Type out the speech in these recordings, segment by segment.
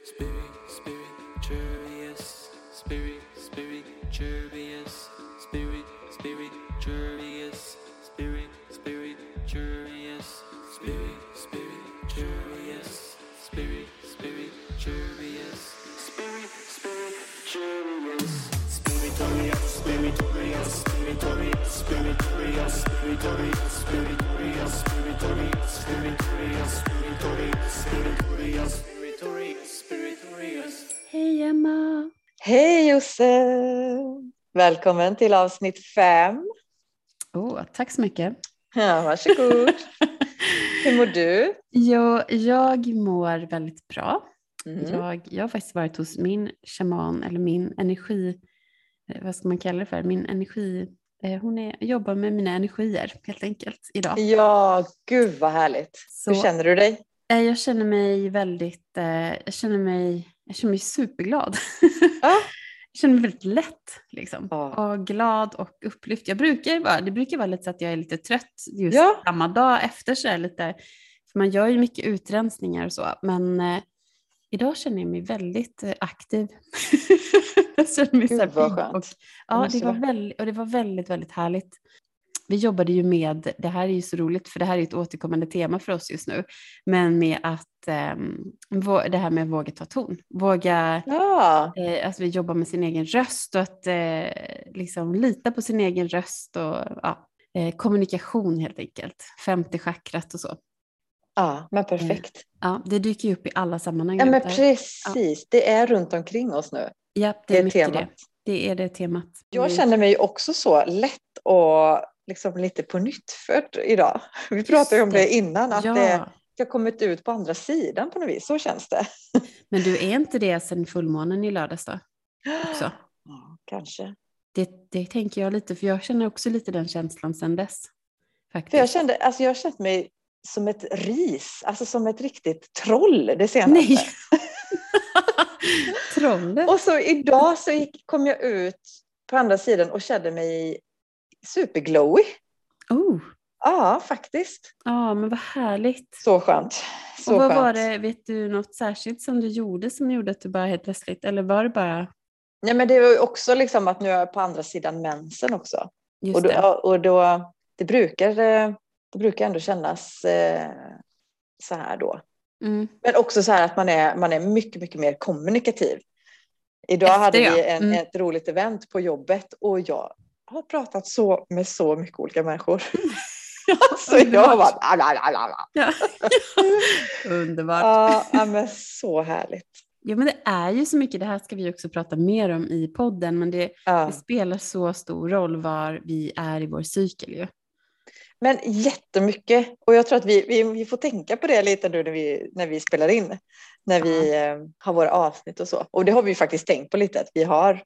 Spirit, spirit, curious. Spirit, spirit, curious. Spirit, spirit, curious. Spirit, spirit, curious. Spirit, spirit, curious. Spirit, spirit, curious. Spirit, spirit, curious. Spiritorious, spiritorious, spiritorious, spiritorious, spiritorious, spiritorious, spiritorious, spiritorious, spiritorious, spiritorious, spiritorious. Hej Emma! Hej Josef! Välkommen till avsnitt 5. Tack så mycket. Ja, varsågod. Hur mår du? Jag mår väldigt bra. Mm. Jag har faktiskt varit hos min shaman, eller min energi, vad ska man kalla det för? Min energi, hon jobbar med mina energier helt enkelt idag. Ja, gud vad härligt. Så, hur känner du dig? Jag känner mig väldigt, jag känner mig superglad. Ja. Jag känner mig väldigt lätt liksom. Ja. Och glad och upplyft. Det brukar vara lite så att jag är lite trött just Ja. samma dag efter så är lite, för man gör ju mycket utrensningar och så, men idag känner jag mig väldigt aktiv. Jag känner mig Gud, så vad här skönt. och, ja, det var väldigt, väldigt härligt. Vi jobbade ju med, det här är ju så roligt för det här är ett återkommande tema för oss just nu, men med att det här med att våga ta ton, att vi jobbar med sin egen röst och att liksom lita på sin egen röst och kommunikation helt enkelt, 50 chakrat och så. Ja, men perfekt. Ja, det dyker ju upp i alla sammanhang. Ja, men där. precis. Ja. Det är runt omkring oss nu. Ja, det är mycket temat. det är det temat. Jag känner mig också så lätt och liksom lite på nytt för idag. Vi pratade ju om det innan, att det har kommit ut på andra sidan på något vis. Så känns det. Men du är inte det sen fullmånen i lördags då? Också? Ja, kanske. Det tänker jag lite, för jag känner också lite den känslan sen dess. Faktiskt. För jag har känt mig som ett ris, alltså som ett riktigt troll det senaste. Nej. Trollet. Och så idag kom jag ut på andra sidan och kände mig superglowy. Ja, faktiskt. Ja, men vad härligt. Så skönt. Och vad var det, vet du något särskilt som du gjorde som gjorde att du bara helt plötsligt, eller var det bara? Nej, men det var ju också liksom att nu är jag på andra sidan mensen också. Just Det brukar ändå kännas så här då. Mm. Men också så här att man är mycket, mycket mer kommunikativ. Idag hade vi ett roligt event på jobbet och jag har pratat med så mycket olika människor. Så jag har bara... Ja. Underbart. Ja, men så härligt. Ja, men det är ju så mycket, det här ska vi också prata mer om i podden, men det spelar så stor roll var vi är i vår cykel ju. Men jättemycket, och jag tror att vi får tänka på det lite nu när vi spelar in, när vi har våra avsnitt och så. Och det har vi faktiskt tänkt på lite, att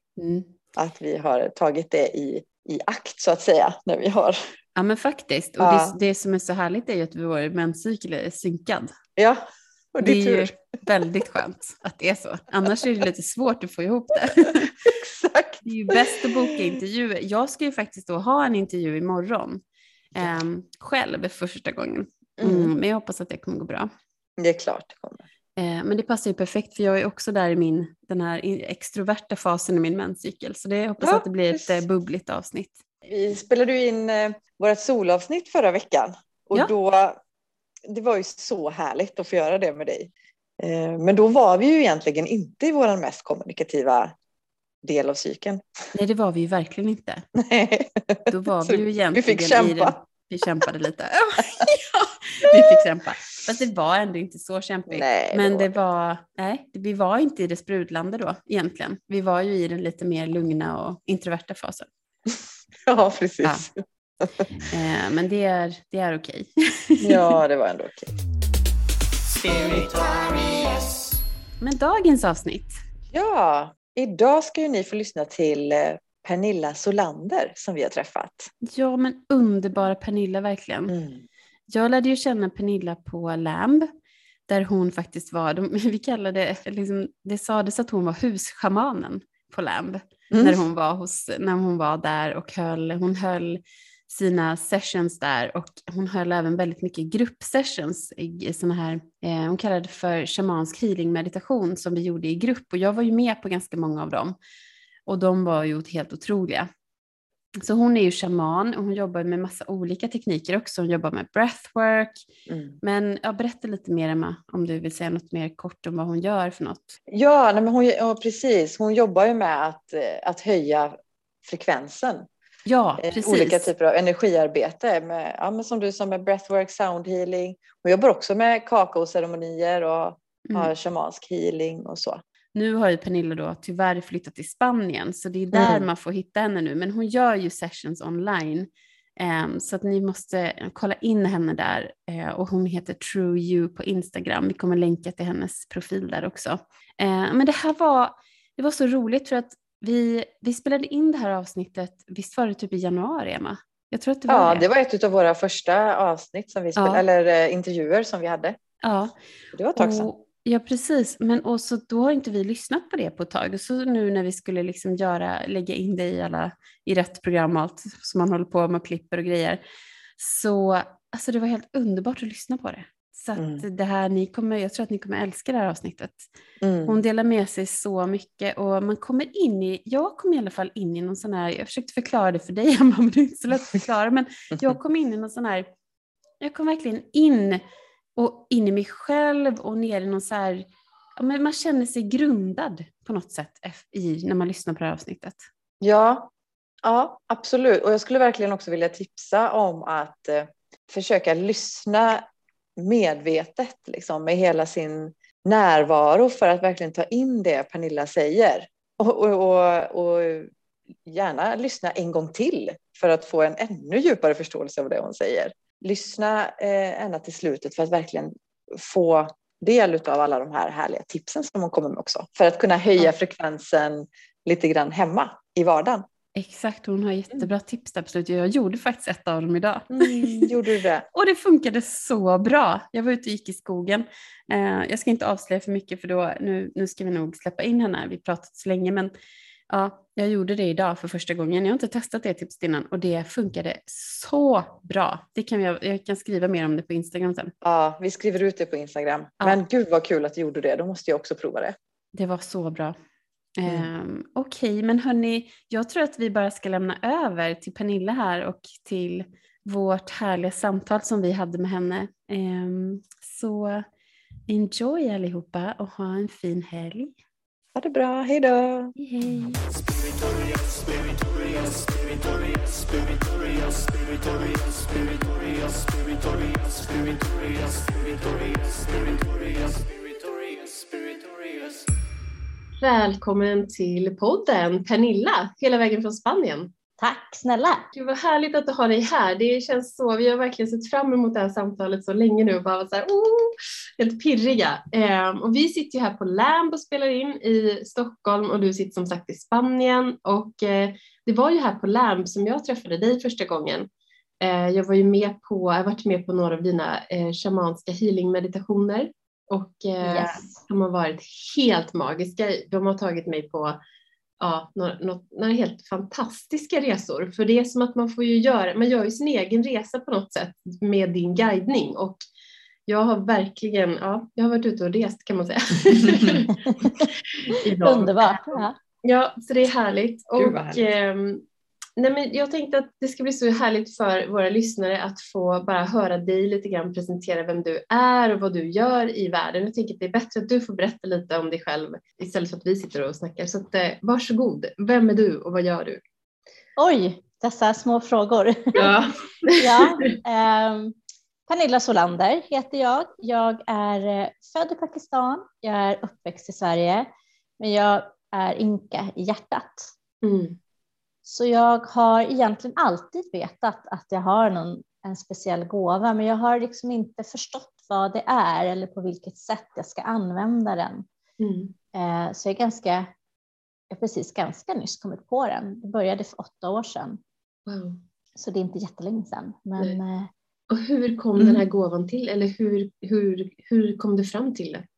vi har tagit det i akt så att säga, när vi har. Ja, men faktiskt, och det som är så härligt är ju att vår menscykel är synkad. Ja, och det är ju väldigt skönt att det är så. Annars är det lite svårt att få ihop det. Exakt. Det är ju bäst att boka intervjuer. Jag ska ju faktiskt då ha en intervju imorgon. Själv första gången. Men jag hoppas att det kommer gå bra. Det är klart det kommer. Men det passar ju perfekt, för jag är också där i den här extroverta fasen i min menscykel. Så jag hoppas att det blir ett bubbligt avsnitt. Vi spelade ju in vårt solavsnitt förra veckan. Och det var ju så härligt att få göra det med dig. Men då var vi ju egentligen inte i vår mest kommunikativa del av cykeln. Nej, det var vi ju verkligen inte. Nej. Då var vi ju egentligen vi fick kämpa. Vi kämpade lite. Vi fick kämpa. Fast det var ändå inte så kämpigt. Nej, men vi var inte i det sprudlande då egentligen. Vi var ju i den lite mer lugna och introverta fasen. Ja, precis. Ja. Men det är okej. Ja, det var ändå okej. Men dagens avsnitt. Ja, idag ska ju ni få lyssna till Pernilla Solander som vi har träffat. Ja, men underbara Pernilla verkligen. Jag lärde ju känna Pernilla på LAMB, där hon faktiskt var, vi kallade det sades att hon var husschamanen på LAMB när hon var där och hon höll sina sessions där, och hon höll även väldigt mycket gruppsessions i såna här, hon kallade det för shamansk healing meditation som vi gjorde i grupp, och jag var ju med på ganska många av dem och de var ju helt otroliga. Så hon är ju shaman och hon jobbar med massa olika tekniker också. Hon jobbar med breathwork. Men berätta lite mer, Emma, om du vill säga något mer kort om vad hon gör för något. Ja, nej, men precis. Hon jobbar ju med att höja frekvensen. Ja, precis. Olika typer av energiarbete med, som du sa, med breathwork, sound healing. Hon jobbar också med kakaoceremonier och har shamansk healing och så. Nu har ju Pernilla då tyvärr flyttat till Spanien, så det är där man får hitta henne nu. Men hon gör ju sessions online, så att ni måste kolla in henne där. Och hon heter True You på Instagram. Vi kommer länka till hennes profil där också. Men det var så roligt, för att vi spelade in det här avsnittet, visst var det typ i januari, Emma? Jag tror att det var det var ett av våra första avsnitt som vi spelade, eller intervjuer som vi hade. Ja. Det var ett tag sedan. Ja, precis. Men också då har inte vi lyssnat på det på ett tag. Så nu när vi skulle liksom lägga in det i rätt program, allt som man håller på med och klipper och grejer. Så alltså det var helt underbart att lyssna på det. Så att det här, jag tror att ni kommer älska det här avsnittet. Hon delar med sig så mycket, och jag kom i alla fall in i någon sån här, jag försökte förklara det för dig, Emma, men det är inte så lätt att förklara, men jag kom in i någon sån här, jag kom verkligen in i mig själv och ner i någon så här, men man känner sig grundad på något sätt när man lyssnar på det här avsnittet. Ja, absolut. Och jag skulle verkligen också vilja tipsa om att försöka lyssna medvetet liksom, med hela sin närvaro, för att verkligen ta in det Pernilla säger. Och gärna lyssna en gång till för att få en ännu djupare förståelse av det hon säger. Lyssna ända till slutet för att verkligen få del av alla de här härliga tipsen som hon kommer med också. För att kunna höja frekvensen lite grann hemma i vardagen. Exakt, hon har jättebra tips där, absolut. Jag gjorde faktiskt ett av dem idag. Gjorde du det? Och det funkade så bra. Jag var ute och gick i skogen. Jag ska inte avslöja för mycket, för då, nu ska vi nog släppa in henne. Vi pratat så länge, men ja, jag gjorde det idag för första gången. Jag har inte testat det tipset innan, och det funkade så bra. Jag kan skriva mer om det på Instagram sen. Ja, vi skriver ut det på Instagram. Ja. Men gud vad kul att du gjorde det. Då måste jag också prova det. Det var så bra. Okej, men hörni, jag tror att vi bara ska lämna över till Pernilla här och till vårt härliga samtal som vi hade med henne. Så enjoy allihopa och ha en fin helg. Ha det bra, hej då! Hej! Välkommen till podden, Pernilla, hela vägen från Spanien. Tack snälla. Det var härligt att du har dig här. Det känns så, vi har verkligen sett fram emot det här samtalet så länge nu. Bara så här, helt pirriga. Och vi sitter ju här på Lamb och spelar in i Stockholm, och du sitter som sagt i Spanien. Och det var ju här på Lamb som jag träffade dig första gången. Jag har varit med på några av dina shamanska healing-meditationer. Och de har varit helt magiska. De har tagit mig på några helt fantastiska resor. För det är som att man gör ju sin egen resa på något sätt med din guidning. Och jag har verkligen, jag har varit ute och rest kan man säga. Underbart. Ja, så det är härligt. Men jag tänkte att det ska bli så härligt för våra lyssnare att få bara höra dig lite grann presentera vem du är och vad du gör i världen. Jag tänker att det är bättre att du får berätta lite om dig själv istället för att vi sitter och snackar. Så att, varsågod, vem är du och vad gör du? Oj, dessa små frågor. Ja. Pernilla Solander heter jag. Jag är född i Pakistan. Jag är uppväxt i Sverige. Men jag är inka i hjärtat. Så jag har egentligen alltid vetat att jag har en speciell gåva, men jag har liksom inte förstått vad det är eller på vilket sätt jag ska använda den. Så jag har precis ganska nyss kommit på den. Det började för 8 år sedan. Wow. Så det är inte jättelänge sedan. Men, och hur kom den här gåvan till? Eller hur kom du fram till det?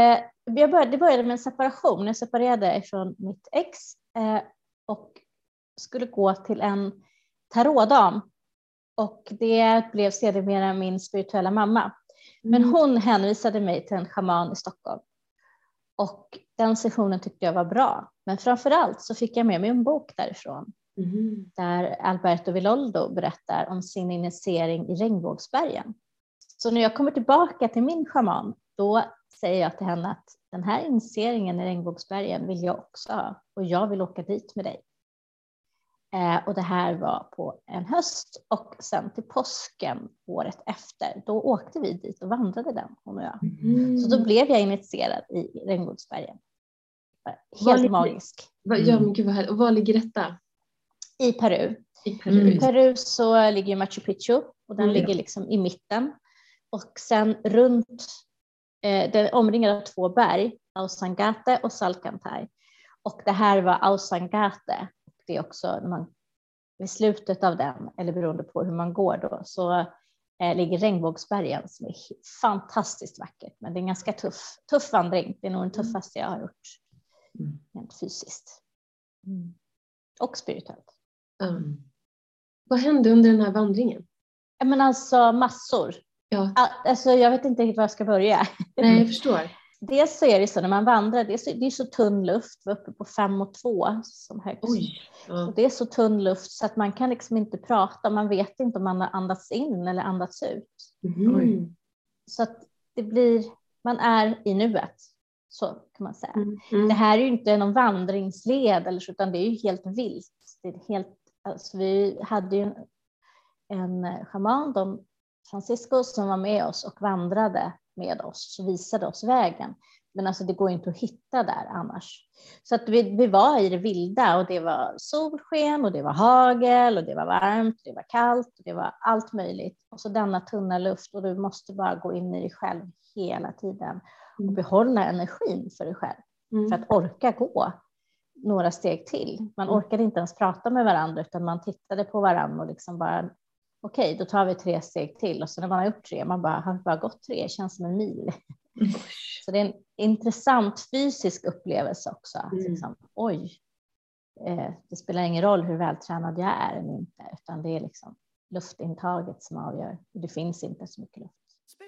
Det började med en separation. Jag separerade från mitt ex och skulle gå till en tarotdam. Och det blev sedermera min spirituella mamma. Men hon hänvisade mig till en schaman i Stockholm. Och den sessionen tyckte jag var bra. Men framförallt så fick jag med mig en bok därifrån. Där Alberto Villoldo berättar om sin initiering i Regnbågsbergen. Så när jag kommer tillbaka till min schaman, då säger jag till henne att den här initieringen i Regnbågsbergen vill jag också ha. Och jag vill åka dit med dig. Och det här var på en höst och sen till påsken året efter. Då åkte vi dit och vandrade den, hon och jag. Så då blev jag initierad i Regnbågsbergen. Helt magisk. Ja, men gud vad härligt. Och var ligger detta? I Peru. I Peru så ligger Machu Picchu och den ligger liksom i mitten. Och sen runt, den omringad av 2 berg, Ausangate och Salcantay. Och det här var Ausangate. Det är också när man vid slutet av den, eller beroende på hur man går då, så ligger Regnbågsbergen som är fantastiskt vackert. Men det är en ganska tuff vandring. Det är nog den tuffaste jag har gjort. Rent fysiskt. Och spirituellt. Vad hände under den här vandringen? Men alltså massor. Ja. Alltså, jag vet inte riktigt var jag ska börja. Nej, jag förstår. Dels så är det så när man vandrar, det är så tunn luft, vi är uppe på 5,2 som högst. Och det är så tunn luft så att man kan liksom inte prata, man vet inte om man har andats in eller andats ut. Så att det blir, man är i nuet, så kan man säga. Det här är ju inte någon vandringsled eller så, utan det är ju helt vilt. Det är helt, alltså vi hade ju en schaman, Don Francisco, som var med oss och vandrade med oss och visade oss vägen. Men alltså det går inte att hitta där annars. Så att vi var i det vilda och det var solsken och det var hagel och det var varmt, det var kallt och det var allt möjligt. Och så denna tunna luft och du måste bara gå in i dig själv hela tiden och behålla energin för dig själv. För att orka gå några steg till. Man orkade inte ens prata med varandra utan man tittade på varandra och liksom bara okej, då tar vi 3 steg till. Och så när man har gjort 3, man har bara gått 3, känns som en mil. Så det är en intressant fysisk upplevelse också. Att liksom, det spelar ingen roll hur vältränad jag är eller inte. Utan det är liksom luftintaget som avgör. Det finns inte så mycket luft.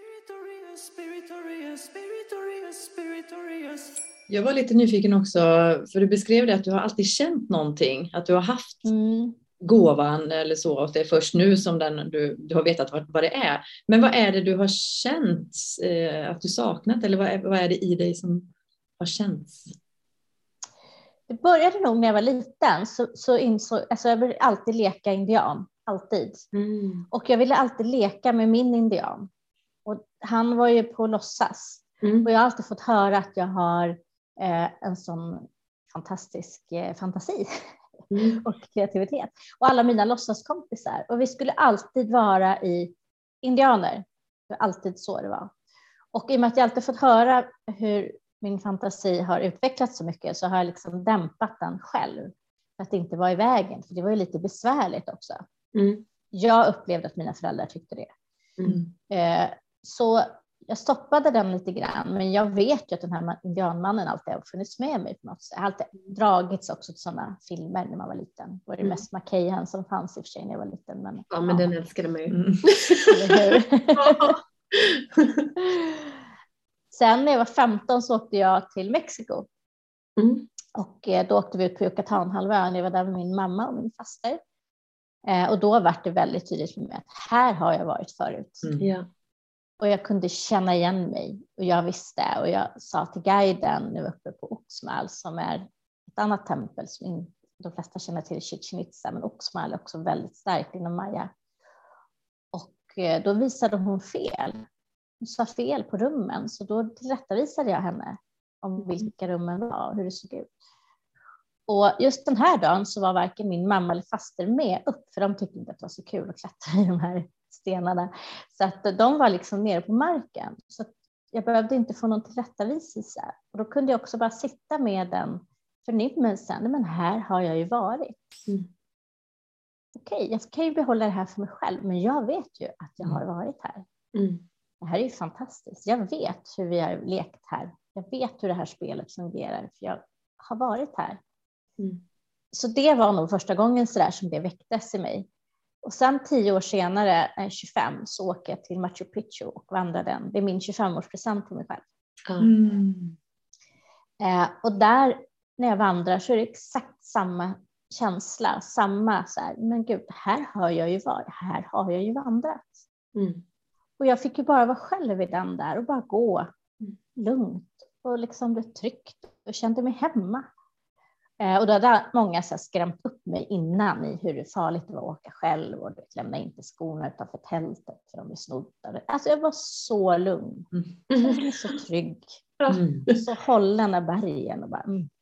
Jag var lite nyfiken också, för du beskrev det att du har alltid känt någonting. Att du har haft gåvan eller så, och det är först nu som du har vetat vad det är. Men vad är det du har känt att du saknat, eller vad är det i dig som har känts? Det började nog när jag var liten, så insåg, alltså jag ville alltid leka indian, alltid. Och jag ville alltid leka med min indian. Och han var ju på låtsas. Och jag har alltid fått höra att jag har en sån fantastisk fantasi. Och kreativitet. Och alla mina låtsaskompisar. Och vi skulle alltid vara i indianer. Det var alltid så det var. Och i och med att jag alltid fått höra hur min fantasi har utvecklats så mycket, så har jag liksom dämpat den själv. För att inte vara i vägen. För det var ju lite besvärligt också. Jag upplevde att mina föräldrar tyckte det. Så jag stoppade den lite grann, men jag vet ju att den här indianmannen alltid har funnits med mig på något sätt. Jag har alltid dragits också till sådana filmer när man var liten. Det var det mest McKahan som fanns i och för sig när jag var liten. Men, men den älskade mig. Eller hur? Sen när jag var 15 så åkte jag till Mexiko. Och då åkte vi ut på Yucatanhalvön. Jag var där med min mamma och min faster. Och då var det väldigt tydligt för mig att här har jag varit förut. Och jag kunde känna igen mig. Och jag visste. Och jag sa till guiden nu uppe på Uxmal, som är ett annat tempel som de flesta känner till, Chichen Itza. Men Uxmal är också väldigt starkt inom Maya. Och då visade hon fel. Hon sa fel på rummen. Så då tillrättavisade jag henne om vilka rummen var och hur det såg ut. Och just den här dagen så var varken min mamma eller faster med upp. För de tyckte inte att det var så kul att klättra i de här stenarna. Så att de var liksom nere på marken. Så att jag behövde inte få någon tillrättaviselse. Och då kunde jag också bara sitta med den förnimmelsen. Men här har jag ju varit. Okej, jag kan ju behålla det här för mig själv. Men jag vet ju att jag har varit här. Det här är ju fantastiskt. Jag vet hur vi har lekt här. Jag vet hur det här spelet fungerar. För jag har varit här. Så det var nog första gången så där som det väcktes i mig. Och sen 10 år senare, 25, så åker jag till Machu Picchu och vandrar den. Det är min 25-årspresent till mig själv. Och där, när jag vandrar, så är det exakt samma känsla. Samma så här, men gud, här har jag ju vandrat. Och jag fick ju bara vara själv i den där och bara gå lugnt. Och liksom blev tryggt och kände mig hemma. Och då hade många så här skrämt upp mig innan i hur det farligt det var att åka själv. Och lämna inte skorna utanför tältet för de är snodda. Alltså jag var så lugn. Jag kände mig så trygg. Så hållen av bergen. Och, bara,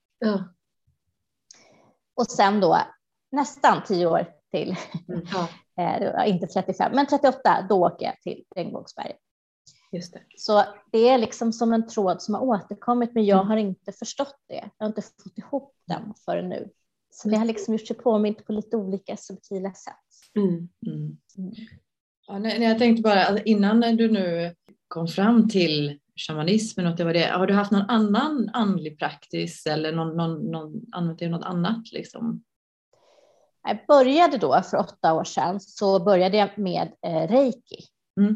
och sen då nästan 10 år till. Det var inte 35 men 38. Då åker jag till Regnbågsberget. Just det. Så det är liksom som en tråd som har återkommit, men jag har inte förstått det. Jag har inte fått ihop den förrän nu. Så det har liksom gjort sig påmint på lite olika subtila sätt. Ja, när jag tänkte bara, alltså innan du nu kom fram till shamanismen, och det var det, har du haft någon annan andlig praktis eller använt något annat liksom? Jag började då för 8 år sedan, så började jag med reiki.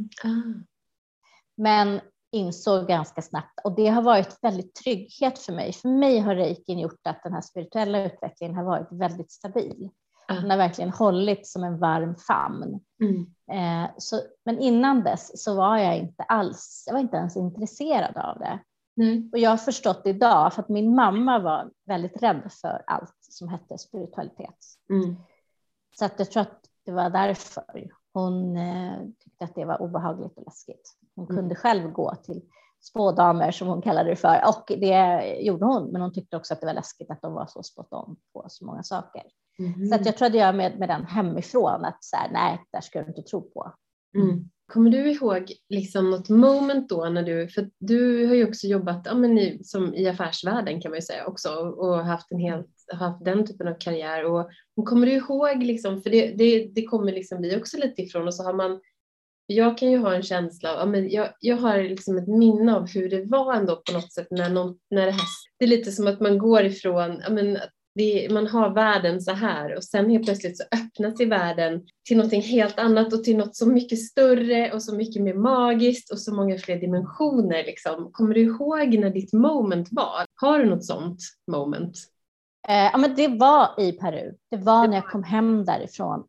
Men insåg ganska snabbt, och det har varit väldigt trygghet för mig. För mig har reikin gjort att den här spirituella utvecklingen har varit väldigt stabil. Den har verkligen hållit som en varm famn. Men innan dess så var jag inte ens intresserad av det. Och jag har förstått idag, för att min mamma var väldigt rädd för allt som hette spiritualitet. Så att jag tror att det var därför. Hon tyckte att det var obehagligt och läskigt. Hon kunde själv gå till spådamer, som hon kallade det för. Och det gjorde hon. Men hon tyckte också att det var läskigt att de var så spot on på så många saker. Så att jag trodde jag med den hemifrån att så här, nej, där ska du inte tro på. Kommer du ihåg liksom något moment då när för du har ju också jobbat som i affärsvärlden kan man ju säga också, och haft den typen av karriär, och kommer du ihåg liksom, för det kommer liksom vi också lite ifrån, och så har man, jag kan ju ha en känsla av, jag har liksom ett minne av hur det var ändå på något sätt när det här, det är lite som att man går ifrån, man har världen så här, och sen helt plötsligt så öppnar sig världen till någonting helt annat, och till något så mycket större och så mycket mer magiskt och så många fler dimensioner liksom. Kommer du ihåg när ditt moment var? Har du något sånt moment? Men det var i Peru. Det var när jag kom hem därifrån.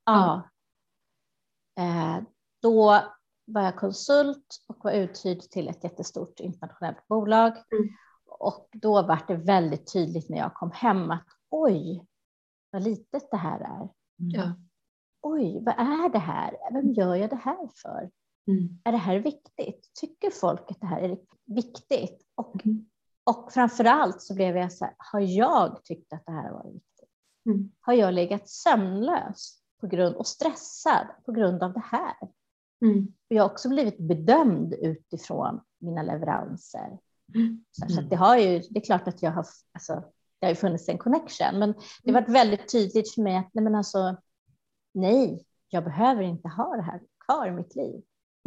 Då var jag konsult och var uthyrd till ett jättestort internationellt bolag. Och då var det väldigt tydligt när jag kom hem att oj, vad litet det här är. Oj, vad är det här? Vem gör jag det här för? Är det här viktigt? Tycker folk att det här är viktigt? Och framförallt så blev jag så här, har jag tyckt att det här var viktigt? Har jag legat sömnlös och stressad på grund av det här? Jag har också blivit bedömd utifrån mina leveranser. Så att det är klart att jag har, det har ju funnits en connection, men det har varit väldigt tydligt för mig att nej, jag behöver inte ha det här kvar i mitt liv.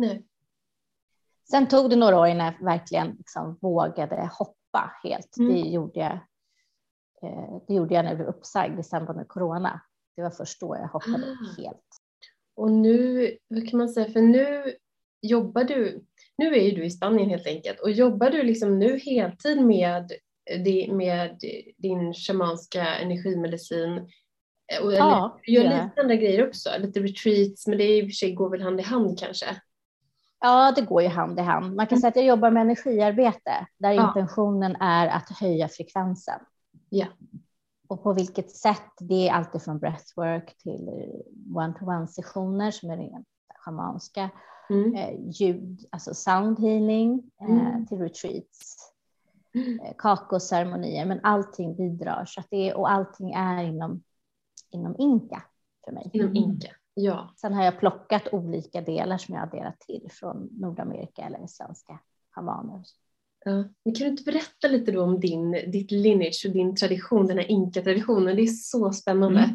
Sen tog det några år innan jag verkligen liksom vågade hoppa helt. Det gjorde jag när jag blev uppsagd i samband med corona. Det var först då jag hoppade helt. Och nu, vad kan man säga, för nu jobbar du, nu är ju du i Spanien helt enkelt, och jobbar du liksom nu heltid med din shamanska energimedicin, eller gör lite andra grejer också, lite retreats, men det är i och för sig går väl hand i hand kanske? Ja, det går ju hand i hand. Man kan säga att jag jobbar med energiarbete där intentionen är att höja frekvensen. Och på vilket sätt, det är alltid från breathwork till one-to-one-sessioner som är rent shamanska, ljud, alltså sound healing, till retreats, kakoceremonier, men allting bidrar, så att och allting är inom inka för mig. Inom inka, ja. Sen har jag plockat olika delar som jag har adderat till från Nordamerika eller svenska shamaner. Ja. Men kan du inte berätta lite då om ditt lineage och din tradition, den här inka-traditionen? Det är så spännande.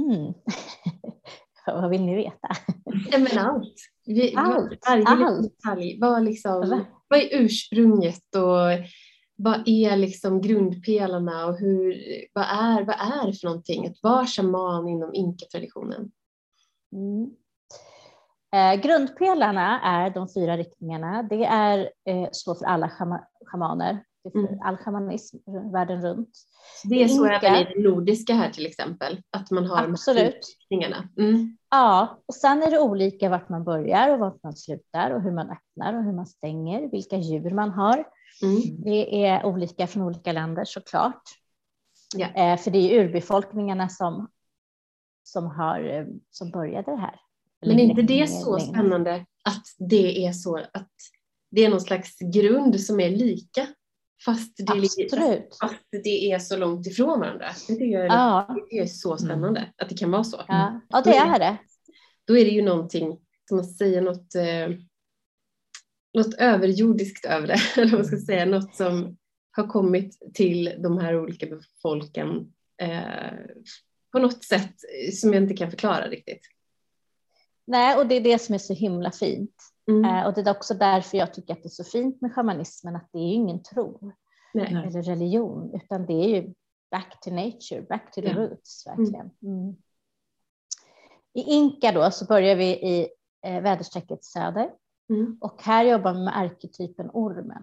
Vad vill ni veta? Ja, men allt. Varje detalj. Vad är ursprunget och vad är liksom grundpelarna och vad är det för någonting att vara shaman inom inka-traditionen? Grundpelarna är de 4 riktningarna. Det är så för alla shamaner. Det är för all shamanism världen runt. Det är så även i det nordiska här till exempel. Att man har absolut. De 4 riktningarna. Ja, och sen är det olika vart man börjar och vart man slutar. Och hur man öppnar och hur man stänger. Vilka djur man har. Det är olika från olika länder såklart. Ja. För det är urbefolkningarna som började det här. Men är inte det så spännande att det är så att det är någon slags grund som är lika fast det är så långt ifrån varandra? Det är så spännande att det kan vara så. Ja, det är det. Då är det ju någonting, som man säger, något överjordiskt över det. Eller vad man ska säga, något som har kommit till de här olika folken på något sätt som jag inte kan förklara riktigt. Nej, och det är det som är så himla fint. Och det är också därför jag tycker att det är så fint med shamanismen, att det är ju ingen tro eller religion, utan det är ju back to nature, back to the roots verkligen. I Inka då så börjar vi i väderstrecket söder och här jobbar vi med arketypen ormen.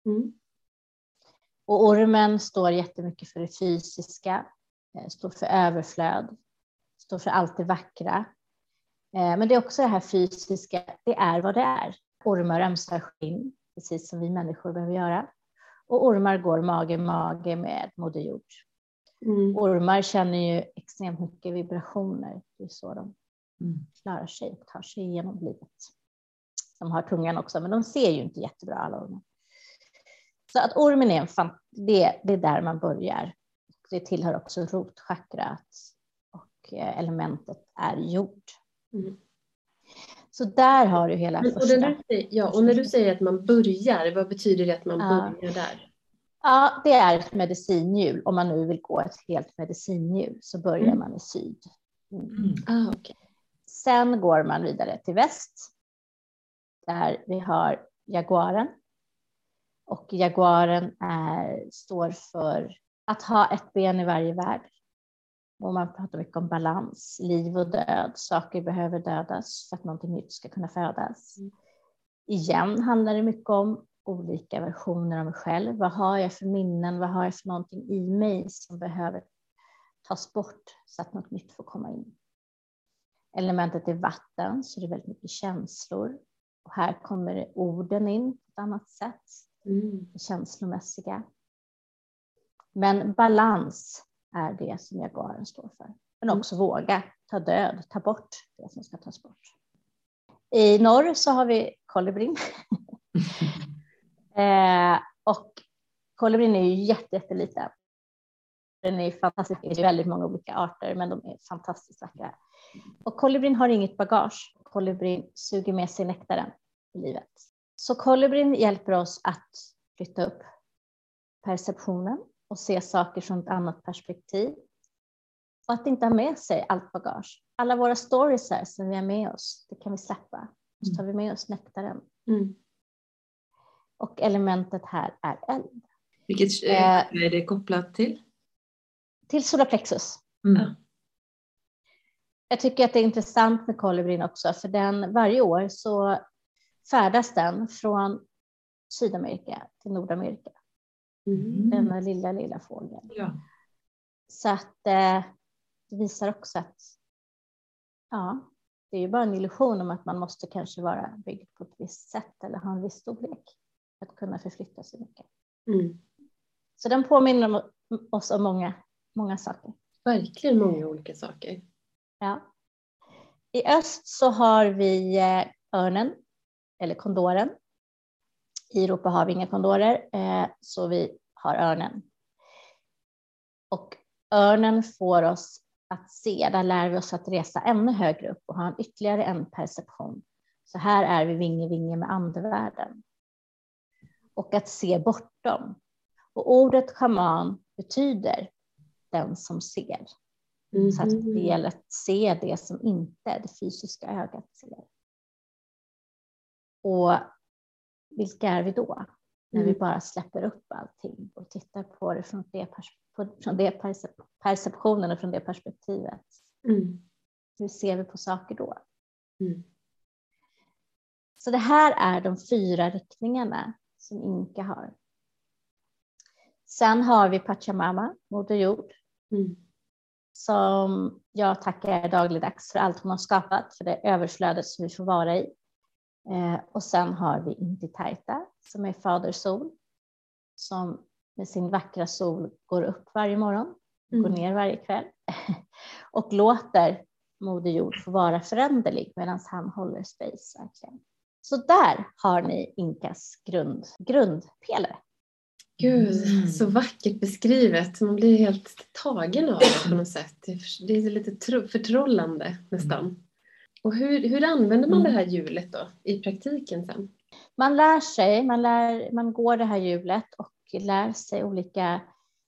Och ormen står jättemycket för det fysiska, står för överflöd, står för allt det vackra. Men det är också det här fysiska, det är vad det är. Ormar ömsar skinn, precis som vi människor behöver göra. Och ormar går mage med Moder Jord. Ormar känner ju extremt mycket vibrationer. Det är så de klarar sig och tar sig igenom livet. De har tungan också, men de ser ju inte jättebra alla ormar. Så att ormen är det är där man börjar. Det tillhör också rotchakrat och elementet är jord. Så där har du hela första. Och när du säger att man börjar, vad betyder det att man börjar där? Ja, det är ett medicinhjul. Om man nu vill gå ett helt medicinhjul så börjar man i syd. Okay. Sen går man vidare till väst. Där vi har jaguaren. Och jaguaren står för att ha ett ben i varje värld. Och man pratar mycket om balans, liv och död. Saker behöver dödas för att någonting nytt ska kunna födas. Igen handlar det mycket om olika versioner av mig själv. Vad har jag för minnen? Vad har jag för någonting i mig som behöver tas bort så att något nytt får komma in? Elementet är vatten, så det är väldigt mycket känslor. Och här kommer orden in på ett annat sätt. Det känslomässiga. Men balans är det som jaguaren står för. Men också våga ta död, ta bort det som ska tas bort. I norr så har vi kolibrin. Och kolibrin är ju jätteliten. Den är fantastisk. Det är väldigt många olika arter, men de är fantastiskt vackra. Och kolibrin har inget bagage. Kolibrin suger med sig nektaren i livet. Så kolibrin hjälper oss att flytta upp perceptionen och se saker från ett annat perspektiv. Och att inte ha med sig allt bagage. Alla våra stories här som vi har med oss, det kan vi släppa. Så tar vi med oss nektaren. Och elementet här är eld. Vilket är det kopplat till? Till solarplexus. Jag tycker att det är intressant med kolibrin också. För varje år så färdas den från Sydamerika till Nordamerika. Denna lilla fågeln. Ja. Så att det visar också att det är ju bara en illusion om att man måste kanske vara byggd på ett visst sätt eller ha en viss storlek för att kunna förflytta sig mycket. Så den påminner oss om många saker. Verkligen många olika saker. Ja. I öst så har vi örnen eller kondoren. I Europa har vi inga kondorer, så vi har örnen. Och örnen får oss att se, där lär vi oss att resa ännu högre upp och ha ytterligare en perception. Så här är vi vinge med andevärlden. Och att se bortom. Och ordet shaman betyder den som ser. Så att det gäller att se det som inte det fysiska ögat ser. Och vilka är vi då? När vi bara släpper upp allting tittar på det från det perceptionen och från det perspektivet. Hur ser vi på saker då? Så det här är de 4 riktningarna som Inka har. Sen har vi Pachamama, Moder Jord. Som jag tackar dagligdags för allt hon har skapat. För det överflödet som vi får vara i. Och sen har vi Intitaita som är Fader Sol. Som med sin vackra sol går upp varje morgon. Går ner varje kväll. Och låter Moder Jord få vara föränderlig medan han håller space verkligen. Så där har ni Inkas grundpelare. Gud, så vackert beskrivet. Man blir helt tagen av det på något sätt. Det är lite förtrollande nästan. Och hur använder man det här hjulet då i praktiken sen? Man lär sig, man går det här hjulet och lär sig olika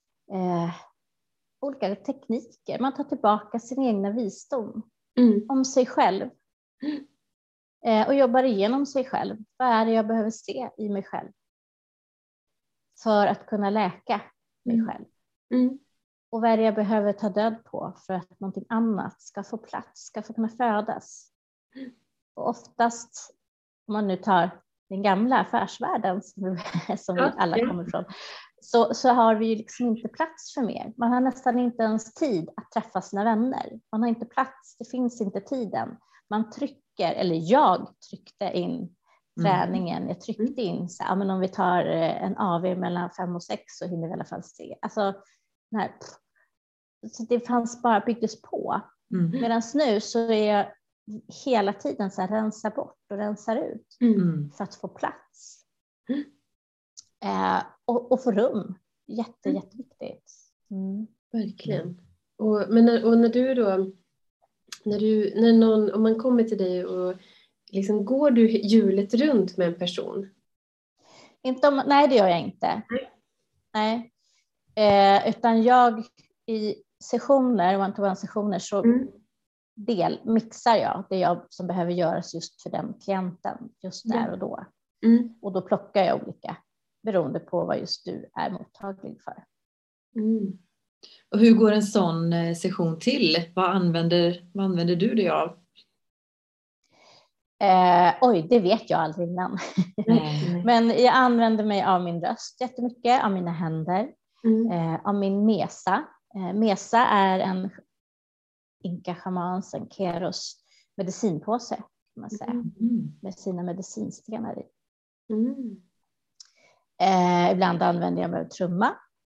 tekniker. Man tar tillbaka sin egna visdom om sig själv. Och jobbar igenom sig själv. Vad är det jag behöver se i mig själv? För att kunna läka mig själv. Och vad är det jag behöver ta död på för att någonting annat ska få plats, ska få kunna födas. Och oftast, om man nu tar den gamla affärsvärlden som vi alla kommer ifrån, så har vi ju liksom inte plats för mer. Man har nästan inte ens tid att träffa sina vänner. Man har inte plats, det finns inte tiden. Man trycker, eller jag tryckte in träningen. Jag tryckte in så men om vi tar en AV mellan 5 och 6 så hinner vi i alla fall se. Alltså, så det fanns bara byggdes på. Medan nu så är jag hela tiden så här, rensar bort och rensar ut för att få plats. Och få rum. Jätteviktigt. Verkligen. Och när du då, om man kommer till dig och liksom, går du hjulet runt med en person? Nej, det gör jag inte. Nej. Utan jag i sessioner, one-to-one sessioner, så mixar jag det jag som behöver göras just för den klienten just där och då. Och då plockar jag olika beroende på vad just du är mottaglig för. Och hur går en sån session till? Vad använder du dig av? Det vet jag aldrig innan. Men jag använder mig av min röst jättemycket, av mina händer, av min mesa. Mesa är en Inka-shamans, en Keros medicinpåse kan man säga. Med sina medicinstenar i. Ibland använder jag mig av trumma.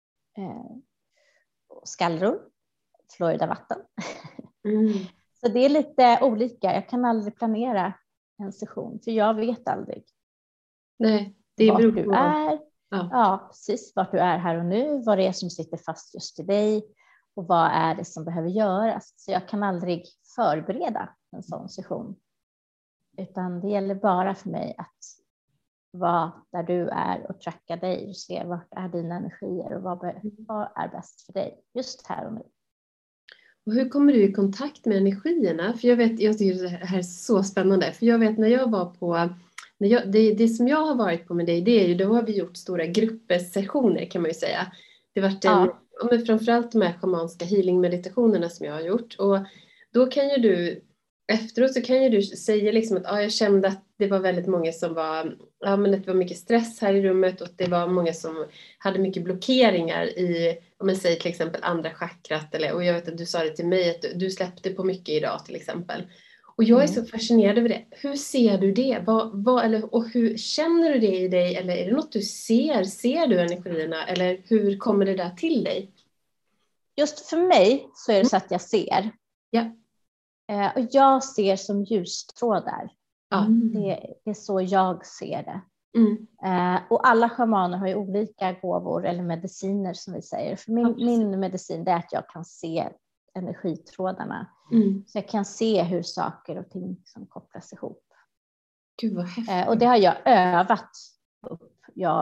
Skallror. Florida-vatten. Så det är lite olika. Jag kan aldrig planera en session. För jag vet aldrig. Nej, det är vart du är. Ja, precis. Vart du är här och nu. Vad det är som sitter fast just i dig. Och vad är det som behöver göras. Så jag kan aldrig förbereda en sån session. Utan det gäller bara för mig att vara där du är och tracka dig. Och se vart är dina energier. Och vad är bäst för dig just här och nu. Och hur kommer du i kontakt med energierna? För jag tycker det här är så spännande. För jag vet när jag var på, det som jag har varit på med dig, det är ju, då har vi gjort stora gruppsessioner kan man ju säga. Det har varit framförallt de här shamanska healing-meditationerna som jag har gjort. Och då kan ju du, efteråt så kan ju du säga liksom att jag kände att det var väldigt många som var, men det var mycket stress här i rummet och det var många som hade mycket blockeringar i, om man säger till exempel andra chakrat, och jag vet att du sa det till mig att du släppte på mycket idag till exempel. Och jag är så fascinerad över det. Hur ser du det? Och hur känner du det i dig? Eller är det något du ser? Ser du energierna? Eller hur kommer det där till dig? Just för mig så är det så att jag ser. Ja. Och jag ser som ljustrådar. Det är så jag ser det. Och alla shamaner har ju olika gåvor eller mediciner som vi säger. För min medicin är att jag kan se energitrådarna. Så jag kan se hur saker och ting som kopplas ihop. Gud vad häftigt. Och det har jag övat upp.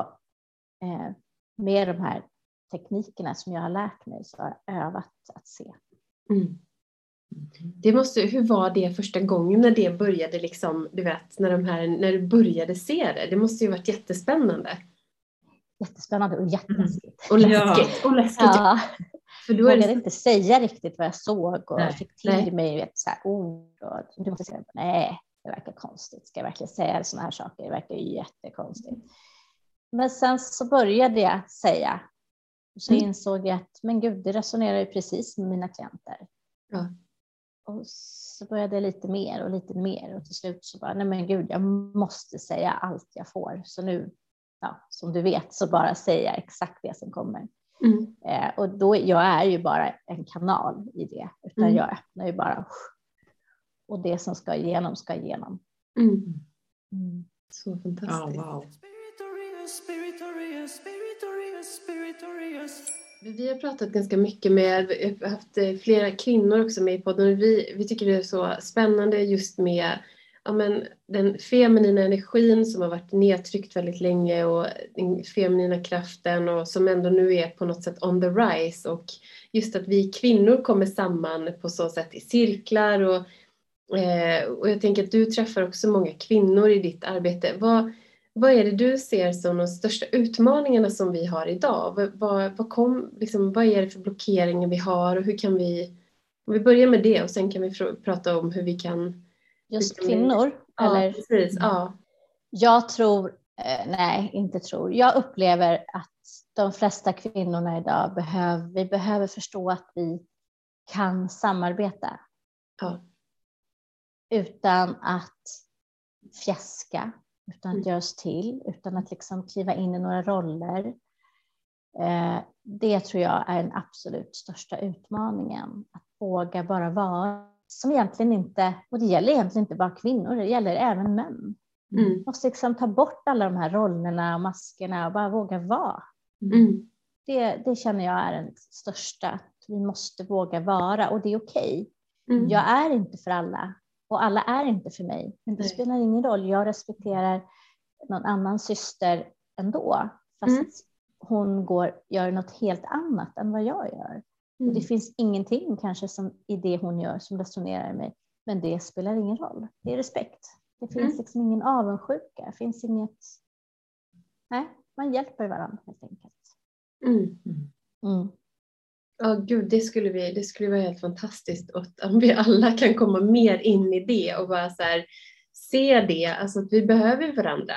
Med de här teknikerna som jag har lärt mig så har jag övat att se. Hur var det första gången när det började liksom, du vet, när du började se det? Det måste ju varit jättespännande. jättespännande och jätteläskigt. Och läskigt. Och läskigt. Ja. För jag vågade inte säga riktigt vad jag såg och fick till mig så här ord. Och du måste säga, nej, det verkar konstigt. Ska jag verkligen säga såna här saker? Det verkar jättekonstigt. Men sen så började jag säga. Och så insåg jag att, men gud, det resonerar ju precis med mina klienter. Ja. Och så började jag lite mer och lite mer. Och till slut så bara, nej men gud, jag måste säga allt jag får. Så nu, som du vet, så bara säga exakt det som kommer. Och då, jag är ju bara en kanal i det. Utan jag öppnar ju bara. Och det som ska igenom, ska igenom. Så fantastiskt. Wow. Vi har pratat ganska mycket med, vi har haft flera kvinnor också med i podden. Vi tycker det är så spännande just med den feminina energin som har varit nedtryckt väldigt länge och den feminina kraften och som ändå nu är på något sätt on the rise. Och just att vi kvinnor kommer samman på så sätt i cirklar och jag tänker att du träffar också många kvinnor i ditt arbete. Vad är det du ser som de största utmaningarna som vi har idag? Vad är det för blockeringar vi har och hur kan vi... Om vi börjar med det och sen kan vi prata om hur vi kan... Just kvinnor? Eller? Ja, precis. Ja. Jag tror... Jag upplever att de flesta kvinnorna idag behöver förstå att vi kan samarbeta. Ja. Utan att fjäska. Utan att göra oss till, utan att liksom kliva in i några roller. Det tror jag är den absolut största utmaningen. Att våga bara vara. Som egentligen inte, och det gäller egentligen inte bara kvinnor, det gäller även män. Man måste liksom ta bort alla de här rollerna och maskerna och bara våga vara. Det känner jag är den största. Att vi måste våga vara och det är okej. Jag är inte för alla. Och alla är inte för mig. Men det spelar ingen roll. Jag respekterar någon annan syster ändå. Fast hon gör något helt annat än vad jag gör. Och det finns ingenting kanske som i det hon gör som resonerar i mig. Men det spelar ingen roll. Det är respekt. Det finns liksom ingen avundsjuka. Det finns inget... Nej, man hjälper varandra helt enkelt. Ja, gud, det skulle vara helt fantastiskt om vi alla kan komma mer in i det och bara så här, se det, alltså att vi behöver varandra.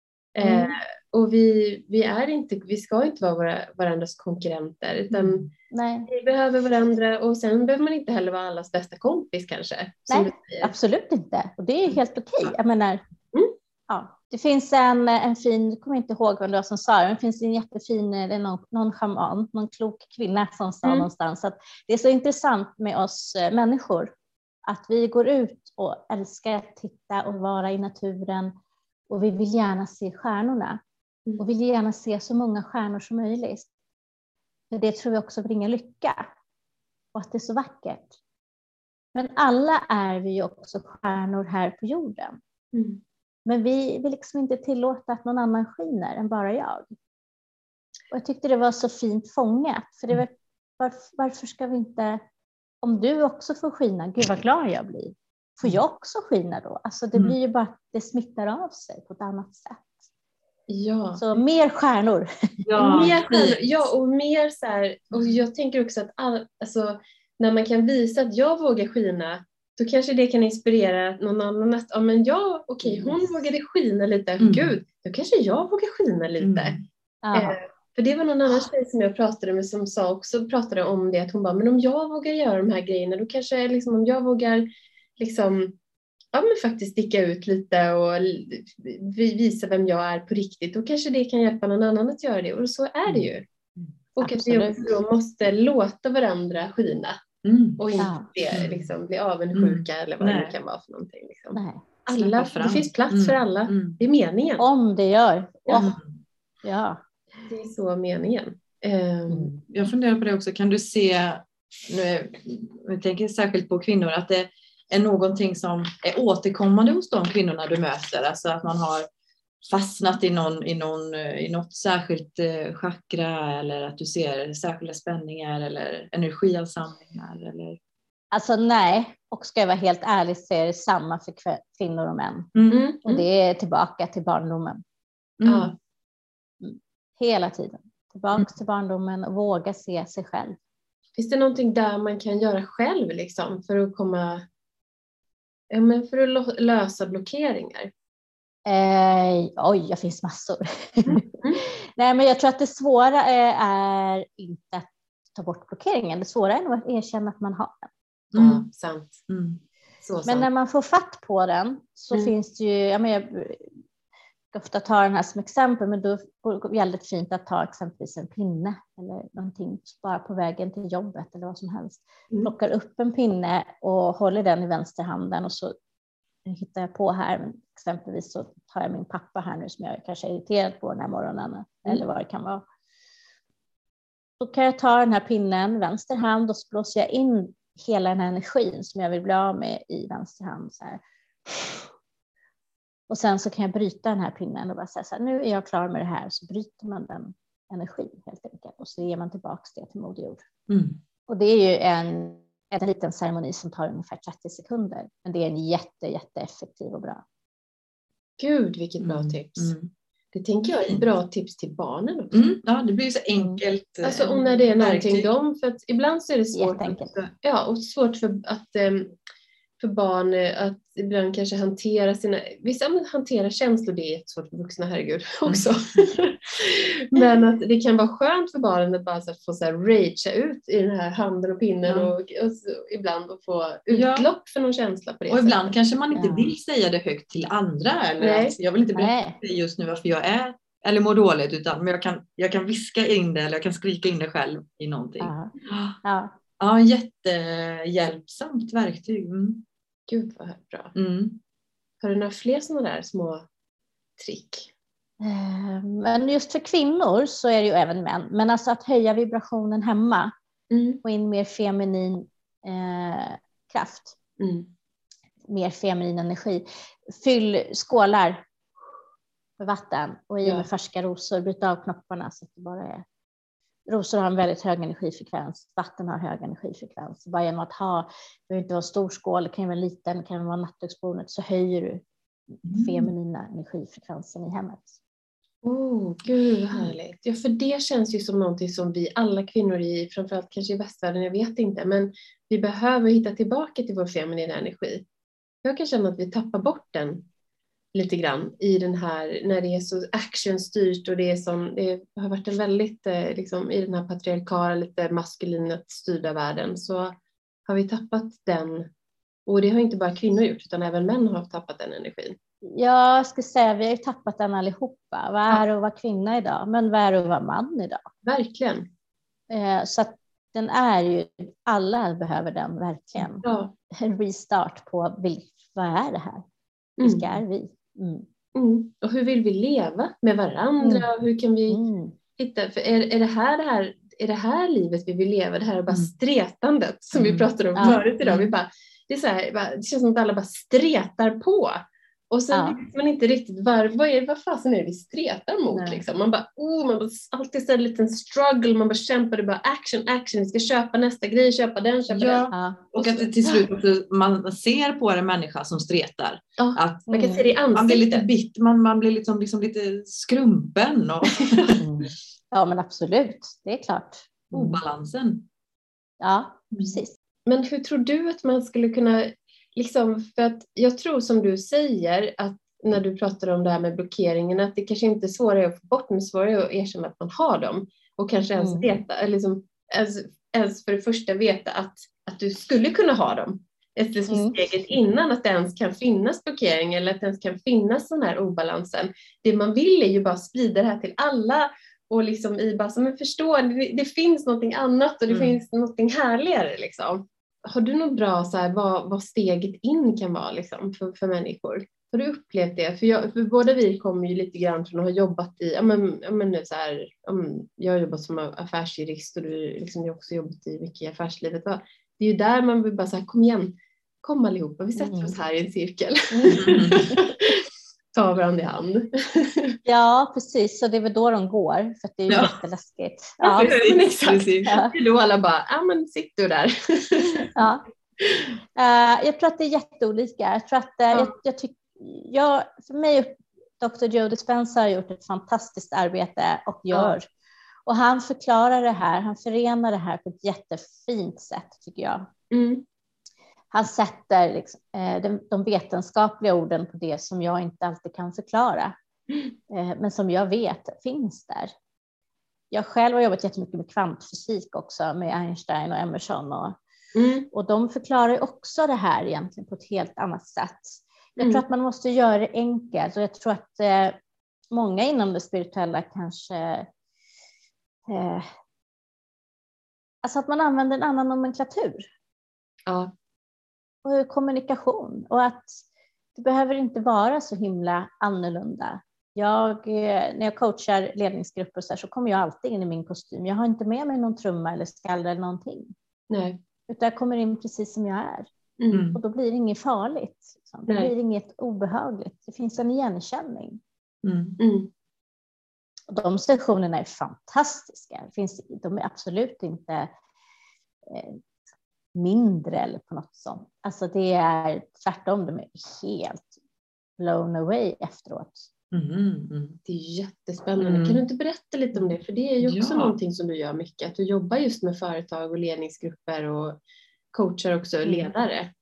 Och vi ska inte vara varandras konkurrenter utan vi behöver varandra och sen behöver man inte heller vara allas bästa kompis kanske. Nej, absolut inte. Och det är helt okej. Jag menar, det finns en fin, jag kommer inte ihåg vad det var som sa, men det finns en jättefin, någon schaman, någon klok kvinna som sa någonstans att det är så intressant med oss människor att vi går ut och älskar att titta och vara i naturen och vi vill gärna se stjärnorna och vill gärna se så många stjärnor som möjligt. För det tror vi också bringar lycka och att det är så vackert. Men alla är vi ju också stjärnor här på jorden. Men vi vill liksom inte tillåta att någon annan skiner än bara jag. Och jag tyckte det var så fint fångat. För det var, varför ska vi inte... Om du också får skina, gud vad glad jag blir. Får jag också skina då? Alltså det blir ju bara att det smittar av sig på ett annat sätt. Ja. Så mer stjärnor. Och mer så här... Och jag tänker också att när man kan visa att jag vågar skina... Då kanske det kan inspirera någon annan att, hon vågade skina lite. Gud, då kanske jag vågar skina lite. För det var någon annan tjej som jag pratade med som pratade om det. Att hon bara, men om jag vågar göra de här grejerna, då kanske liksom, om jag vågar liksom, faktiskt sticka ut lite och visa vem jag är på riktigt. Då kanske det kan hjälpa någon annan att göra det. Och så är det ju. Och absolut. att vi också då måste låta varandra skina. Och inte liksom, bli avundsjuka eller vad det kan vara för någonting. Liksom. Det finns plats för alla. Det är meningen. Om det gör. Ja. Det är så meningen. Jag funderar på det också. Kan du se, jag tänker särskilt på kvinnor, att det är någonting som är återkommande hos de kvinnorna du möter? Alltså att man har fastnat i något särskilt chakra eller att du ser särskilda spänningar eller energiavsamlingar eller... Alltså nej, och ska jag vara helt ärlig så är det samma för kvinnor och män. Och det är tillbaka till barndomen. hela tiden. Tillbaka till barndomen och våga se sig själv. Finns det någonting där man kan göra själv liksom för att för att lösa blockeringar? Det finns massor. Nej, men jag tror att det svåra är inte att ta bort blockeringen. Det svåra är nog att erkänna att man har den. Ja, sant. Så men sant. när man får fatt på den så finns det ju, jag ofta tar den här som exempel, men då går det väldigt fint att ta exempelvis en pinne eller någonting bara på vägen till jobbet eller vad som helst. Plockar upp en pinne och håller den i vänsterhanden och så hittar jag på här, exempelvis så tar jag min pappa här nu som jag kanske är irriterad på den här morgonen eller vad det kan vara. Då kan jag ta den här pinnen vänster hand och så blåser jag in hela den här energin som jag vill bli av med i vänster hand så här. Och sen så kan jag bryta den här pinnen och bara säga så här, nu är jag klar med det här. Så bryter man den energin helt enkelt. Och så ger man tillbaka det till Moder Jord. Och det är ju en liten ceremoni som tar ungefär 30 sekunder. Men det är en jätteeffektiv och bra. Gud, vilket bra tips. Det tänker jag är bra tips till barnen också. Ja, det blir så enkelt. Alltså, och när det är någonting för att ibland så är det svårt. Och svårt för barn att ibland kanske hantera vissa hanterar känslor, det är jättesvårt för vuxna, herregud, också. Men att det kan vara skönt för barnen att bara få så här ragea ut i den här handen och pinnen och ibland att få utlopp för någon känsla på det. Och ibland kanske man inte vill säga det högt till andra eller att jag vill inte berätta just nu varför jag är eller mår dåligt, utan men jag kan viska in det eller jag kan skrika in det själv i någonting. Ja, jättehjälpsamt verktyg. Gud vad bra. Har du några fler sådana där små trick? Men just för kvinnor så är det ju även män. Men alltså att höja vibrationen hemma och in mer feminin kraft. Mer feminin energi. Fyll skålar med vatten och i med färska rosor. Byta av knopparna så att det bara är. Rosor har en väldigt hög energifrekvens. Vatten har hög energifrekvens. Bara genom att det behöver inte vara stor skål, det kan vara liten, det kan vara nattduksbordet, så höjer du feminina energifrekvensen i hemmet. Gud vad härligt. Ja, för det känns ju som någonting som vi alla kvinnor framförallt kanske i västvärlden, jag vet inte, men vi behöver hitta tillbaka till vår feminina energi. Jag kan känna att vi tappar bort den lite grann i den här, när det är så actionstyrt och det har varit en väldigt liksom, i den här patriarkala, lite maskulinat styrda världen, så har vi tappat den, och det har inte bara kvinnor gjort utan även män har tappat den energin. Jag skulle säga vi har ju tappat den allihopa. Vad är det att vara kvinna idag? Men vad är det att vara man idag? Verkligen. Så att den är ju, alla behöver den verkligen. En restart på vad är det här? Vilka är vi? Och hur vill vi leva med varandra? Hur kan vi hitta, för är det här livet vi vill leva? Det här är bara stretandet som vi pratade om förut idag. Det är så här, det känns som att alla bara stretar på. Och sen vet man inte riktigt vad fasen är det vi stretar mot liksom. Man bara alltid så en liten struggle, man bara kämpar, det bara action, vi ska köpa nästa grej, köpa den. Och att det till slut man ser på en människa som stretar. Att man kan se det i ansiktet. Man blir lite bitt, man blir liksom lite skrumpen. Och ja, men absolut, det är klart. Obalansen. Ja, precis. Men hur tror du att man skulle kunna liksom, för att jag tror som du säger att när du pratar om det här med blockeringen, att det kanske inte är svårare att få bort, men svårare att erkänna att man har dem och kanske ens veta, eller liksom, ens för det första veta att du skulle kunna ha dem. Ett steget innan att det ens kan finnas blockering eller att det ens kan finnas sån här obalansen. Det man vill är ju bara sprida det här till alla och liksom men förstå, det finns någonting annat och det finns någonting härligare liksom. Har du något bra så här, vad steget in kan vara liksom, för människor? Har du upplevt det? För båda vi kommer ju lite grann från att ha jobbat i, jag har jobbat som affärsjurist och du liksom, jag har också jobbat i mycket i affärslivet. Det är ju där man vill bara så här, kom igen, kom allihopa, vi sätter oss här i en cirkel. Ta varandra i hand. Ja, precis. Så det är väl då de går. För att det är ju jätteläskigt. Ja, exakt. Ja. Då alla bara, men sitt du där. Ja. Jag tror att det är jätteolika. Jag tror att för mig Dr. Joe Dispenza har gjort ett fantastiskt arbete och gör. Och han förklarar det här, han förenar det här på ett jättefint sätt tycker jag. Han sätter liksom, de vetenskapliga orden på det som jag inte alltid kan förklara. Men som jag vet finns där. Jag själv har jobbat jättemycket med kvantfysik också, med Einstein och Emerson. Och de förklarar också det här egentligen på ett helt annat sätt. Jag tror att man måste göra det enkelt. Och jag tror att många inom det spirituella kanske... alltså att man använder en annan nomenklatur. Ja. Och kommunikation. Och att det behöver inte vara så himla annorlunda. När jag coachar ledningsgrupper så kommer jag alltid in i min kostym. Jag har inte med mig någon trumma eller skallra eller någonting. Nej. Utan jag kommer in precis som jag är. Och då blir det inget farligt. Liksom. Det blir inget obehagligt. Det finns en igenkänning. Och de sessionerna är fantastiska. De är absolut inte mindre eller på något sånt. Alltså det är tvärtom. De är helt blown away efteråt. Det är jättespännande. Kan du inte berätta lite om det? För det är ju också någonting som du gör mycket. Att du jobbar just med företag och ledningsgrupper och coachar också ledare.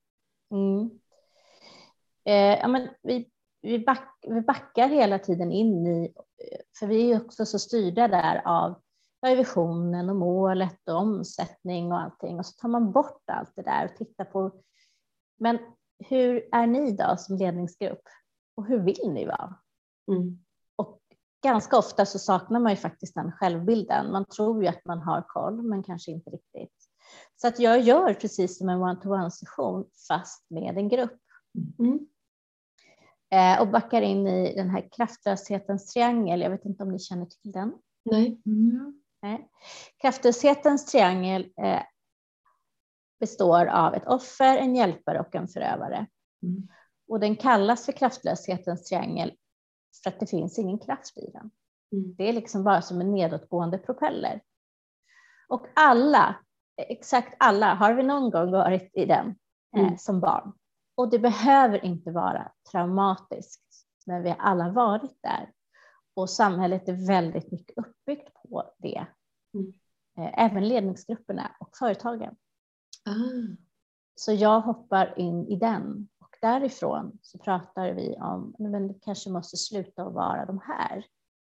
Ja, men vi backar hela tiden in i, för vi är också så styrda där av visionen och målet och omsättning och allting. Och så tar man bort allt det där och tittar på, men hur är ni då som ledningsgrupp? Och hur vill ni vara? Och ganska ofta så saknar man ju faktiskt den självbilden. Man tror ju att man har koll, men kanske inte riktigt. Så att jag gör precis som en one-to-one-session fast med en grupp. Och backar in i den här kraftlöshetens triangel. Jag vet inte om ni känner till den. Nej. Nej. Kraftlöshetens triangel består av ett offer, en hjälpare och en förövare. Och den kallas för kraftlöshetens triangel för att det finns ingen kraft i den. Det är liksom bara som en nedåtgående propeller. Och exakt alla har vi någon gång varit i den som barn. Och det behöver inte vara traumatiskt, men vi har alla varit där. Och samhället är väldigt mycket uppbyggt på det. Även ledningsgrupperna och företagen. Så jag hoppar in i den. Och därifrån så pratar vi om, men det kanske måste sluta att vara de här.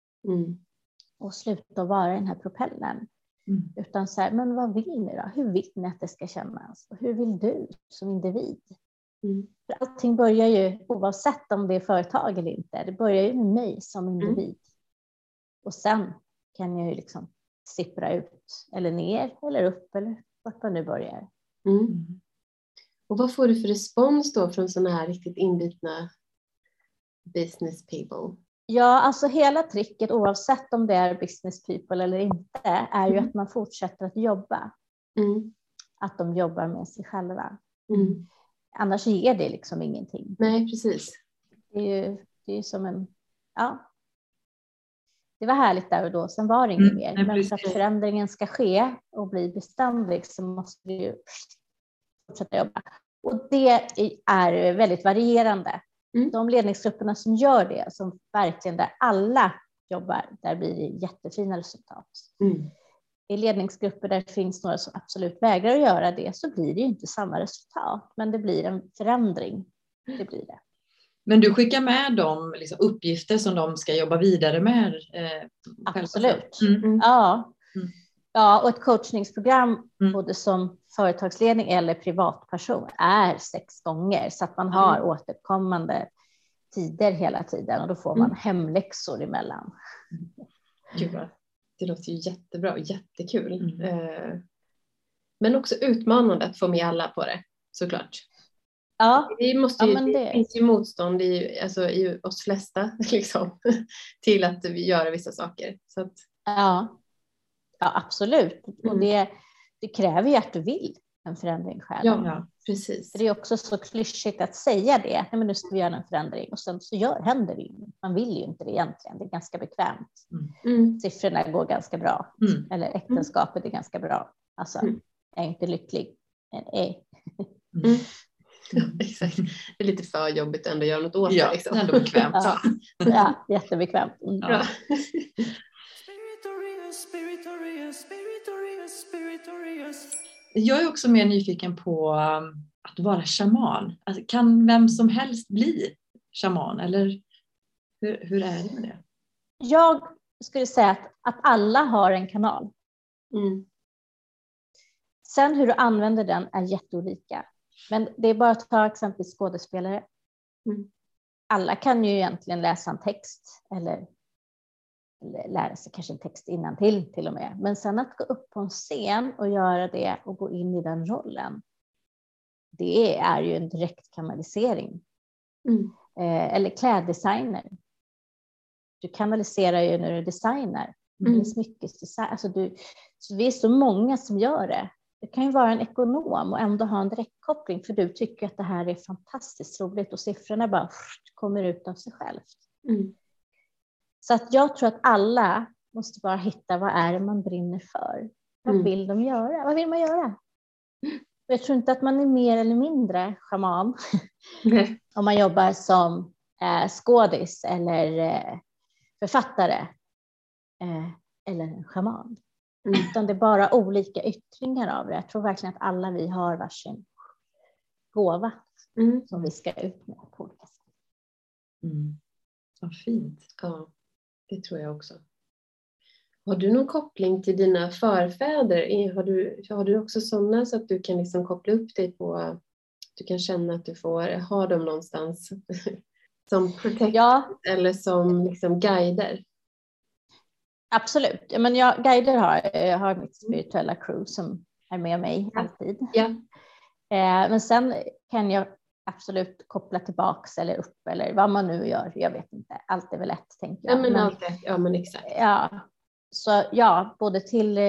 Och sluta att vara den här propellen. Utan så här, men vad vill ni då? Hur vill ni att det ska kännas? Och hur vill du som individ? För allting börjar ju, oavsett om det är företag eller inte, det börjar ju med mig som individ. Och sen kan jag ju liksom sippra ut, eller ner, eller upp, eller vart man nu börjar. Och vad får du för respons då från sådana här riktigt inbitna business people? Ja, alltså hela tricket, oavsett om det är business people eller inte, är ju att man fortsätter att jobba. Att de jobbar med sig själva. Annars ger det liksom ingenting. Nej, precis. Det är ju som en... Ja. Det var härligt där och då, sen var det inget mer. Men för att förändringen ska ske och bli beständig så måste vi ju fortsätta jobba. Och det är väldigt varierande. De ledningsgrupperna som gör det, som verkligen där alla jobbar, där blir det jättefina resultat. I ledningsgrupper där det finns några som absolut vägrar att göra det, så blir det ju inte samma resultat. Men det blir en förändring. Det blir det. Men du skickar med dem liksom uppgifter som de ska jobba vidare med? Absolut. Ja, och ett coachningsprogram både som företagsledning eller privatperson är 6 gånger. Så att man har återkommande tider hela tiden. Och då får man hemläxor emellan. Gud, det låter ju jättebra och jättekul. Men också utmanande att få med alla på det, såklart. Ja, det finns ju motstånd i oss flesta liksom, till att vi gör vissa saker. Så att... Ja, absolut. Och det kräver ju att du vill en förändring själv. Ja, precis. För det är också så klyschigt att säga det. Nej, men nu ska vi göra en förändring. Och sen så händer det ju. Man vill ju inte det egentligen. Det är ganska bekvämt. Siffrorna går ganska bra. Eller äktenskapet är ganska bra. Alltså, jag är inte lycklig. Exakt. Det är lite för jobbigt ändå att göra något åt det. Liksom. Ändå bekvämt. Ja, jättebekvämt. Ja. Jag är också mer nyfiken på att vara shaman. Alltså, kan vem som helst bli shaman? Eller hur är det med det? Jag skulle säga att alla har en kanal. Sen hur du använder den är jätteolika. Men det är bara att ta exempelvis skådespelare. Alla kan ju egentligen läsa en text. Eller lära sig kanske en text innantill till och med. Men sen att gå upp på en scen och göra det och gå in i den rollen. Det är ju en direkt kanalisering. Eller kläddesigner. Du kanaliserar ju när du designar. Smyckesdesign. Alltså så vi är så många som gör det. Det kan ju vara en ekonom och ändå ha en direktkoppling. För du tycker att det här är fantastiskt roligt. Och siffrorna bara kommer ut av sig själv. Så att jag tror att alla måste bara hitta vad är det man brinner för. Vad vill de göra? Vad vill man göra? Jag tror inte att man är mer eller mindre shaman. Om man jobbar som skådis eller författare. Eller en shaman. Utan det är bara olika yttringar av det. Jag tror verkligen att alla vi har varsin gåva. Som vi ska ut med på olika sätt. Vad fint. Ja, det tror jag också. Har du någon koppling till dina förfäder? Har du också sådana så att du kan liksom koppla upp dig på, du kan känna att du får ha dem någonstans som protect eller som liksom guider? Absolut. Men guider har mitt spirituella crew som är med mig alltid. Ja. Men sen kan jag absolut koppla tillbaks eller upp eller vad man nu gör. Jag vet inte. Allt är väl lätt, tänker jag. Men exakt. Ja. Så både till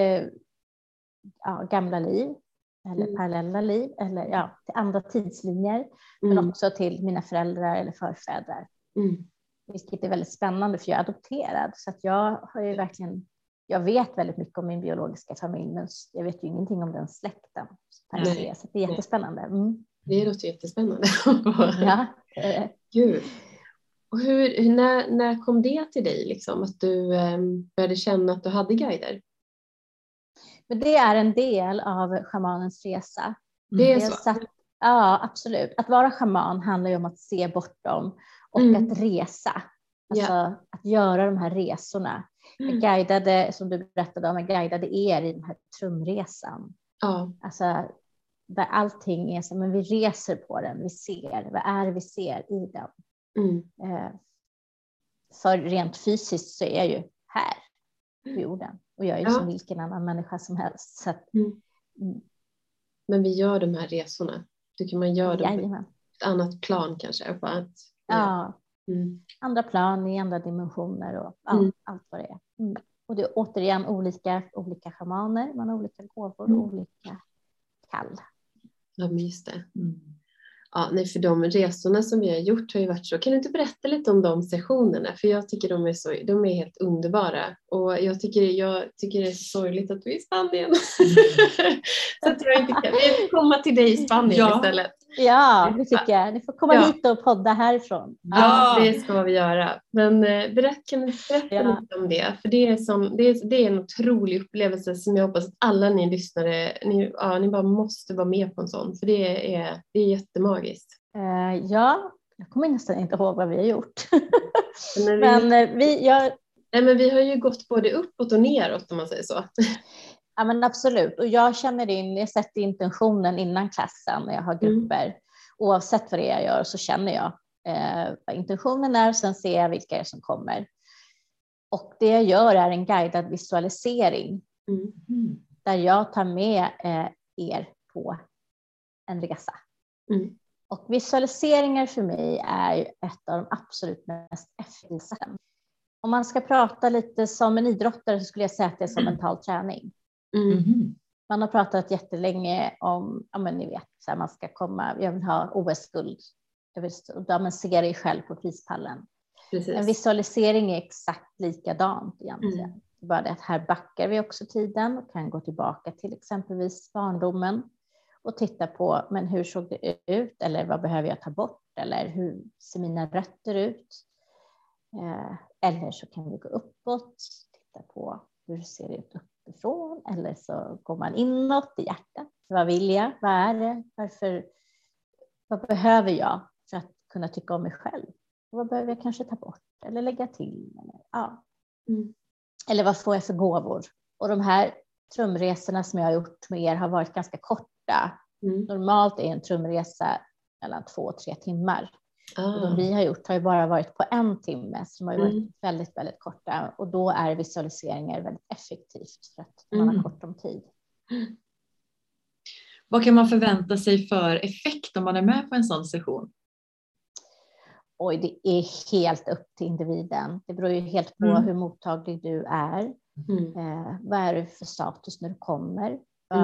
gamla liv eller parallella liv eller till andra tidslinjer. Men också till mina föräldrar eller förfäder. Vilket är väldigt spännande för jag är adopterad. Så att jag har ju verkligen, jag vet väldigt mycket om min biologiska familj. Men jag vet ju ingenting om den släkten. Så det är jättespännande. Det låter jättespännande. Ja. Gud. Och när kom det till dig liksom, att du började känna att du hade guider? Men det är en del av shamanens resa. Det är så? Ja, absolut. Att vara shaman handlar ju om att se bortom och att resa. Alltså att göra de här resorna. Guidade, som du berättade om, jag guidade er i den här trumresan. Alltså där allting är så, men vi reser på den, vi ser, vad är det vi ser i den? För rent fysiskt så är jag ju här på jorden och jag är ju som vilken annan människa som helst. Så att, Men vi gör de här resorna, tycker man gör dem på ett annat plan kanske? På att, andra plan i andra dimensioner och allt vad det är. Och det är återigen olika shamaner, man har olika gåvor och olika kall. Ja, men just det. Ja, nej, för de resorna som vi har gjort har ju varit så. Kan du inte berätta lite om de sessionerna? För jag tycker de är helt underbara. Och jag tycker det är så sorgligt att vi är i Spanien. Så att jag inte kan. Vi får komma till dig i Spanien istället. Ja, det tycker jag. Ni får komma hit och podda härifrån. Ja, det ska vi göra. Men kan du berätta lite om det? För det är en otrolig upplevelse som jag hoppas att alla ni lyssnare, ni bara måste vara med på en sån. För det är jättemagiskt. Jag kommer nästan inte ihåg vad vi har gjort. Men vi har ju gått både uppåt och neråt om man säger så. Ja, men absolut. Och jag jag sätter intentionen innan klassen när jag har grupper. Oavsett vad det är jag gör så känner jag vad intentionen är och sen ser jag vilka som kommer. Och det jag gör är en guidad visualisering. Där jag tar med er på en resa. Och visualiseringar för mig är ju ett av de absolut mest effektiva. Om man ska prata lite som en idrottare så skulle jag säga att det är som mental träning. Man har pratat jättelänge om, men ni vet, så här, man ska jag vill ha OS-guld. Där man ser det själv på prispallen. Precis. En visualisering är exakt likadant egentligen. Bara det att här backar vi också tiden och kan gå tillbaka till exempelvis barndomen. och titta på, men hur såg det ut? Eller vad behöver jag ta bort? Eller hur ser mina rötter ut? Eller så kan vi gå uppåt, titta på hur ser det ut uppifrån. Eller så går man inåt i hjärtat. Vad vill jag? Vad är det? Vad behöver jag för att kunna tycka om mig själv? Vad behöver jag kanske ta bort? Eller lägga till? Eller vad får jag för gåvor? Och de här trumresorna som jag har gjort med er har varit ganska korta. Normalt är en trumresa mellan 2 och 3 timmar. Och de vi har gjort har ju bara varit på 1 timme. Så de har ju varit väldigt, väldigt korta. Och då är visualiseringar väldigt effektivt för att man har kort om tid. Vad kan man förvänta sig för effekt om man är med på en sån session? Oj, det är helt upp till individen. Det beror ju helt på hur mottaglig du är. Vad är det för status när du kommer?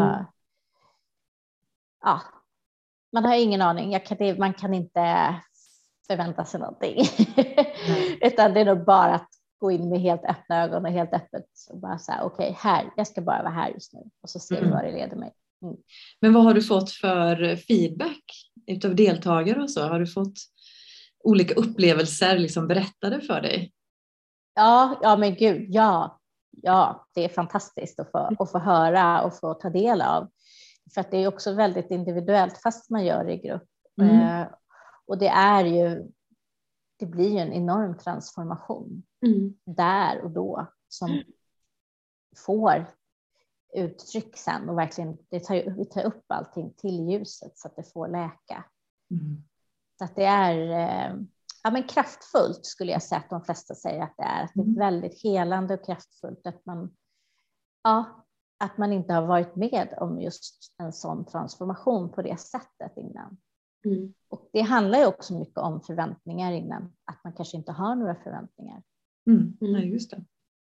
Ja, man har ingen aning. Man kan inte förvänta sig någonting. Utan det är nog bara att gå in med helt öppna ögon och helt öppet. Och bara säga, okej, jag ska bara vara här just nu. Och så ser vi var det leder mig. Men vad har du fått för feedback utav deltagare och så? Har du fått olika upplevelser liksom berättade för dig? Ja men gud, ja, det är fantastiskt att få höra och få ta del av. För att det är också väldigt individuellt fast man gör det i grupp. Och det blir ju en enorm transformation där och då som får uttryck sen och verkligen vi tar upp allting till ljuset så att det får läka. Så att det är men kraftfullt skulle jag säga att de flesta säger att det är. Att det är väldigt helande och kraftfullt att man inte har varit med om just en sån transformation på det sättet innan. Och det handlar ju också mycket om förväntningar innan. Att man kanske inte har några förväntningar. Nej, just det.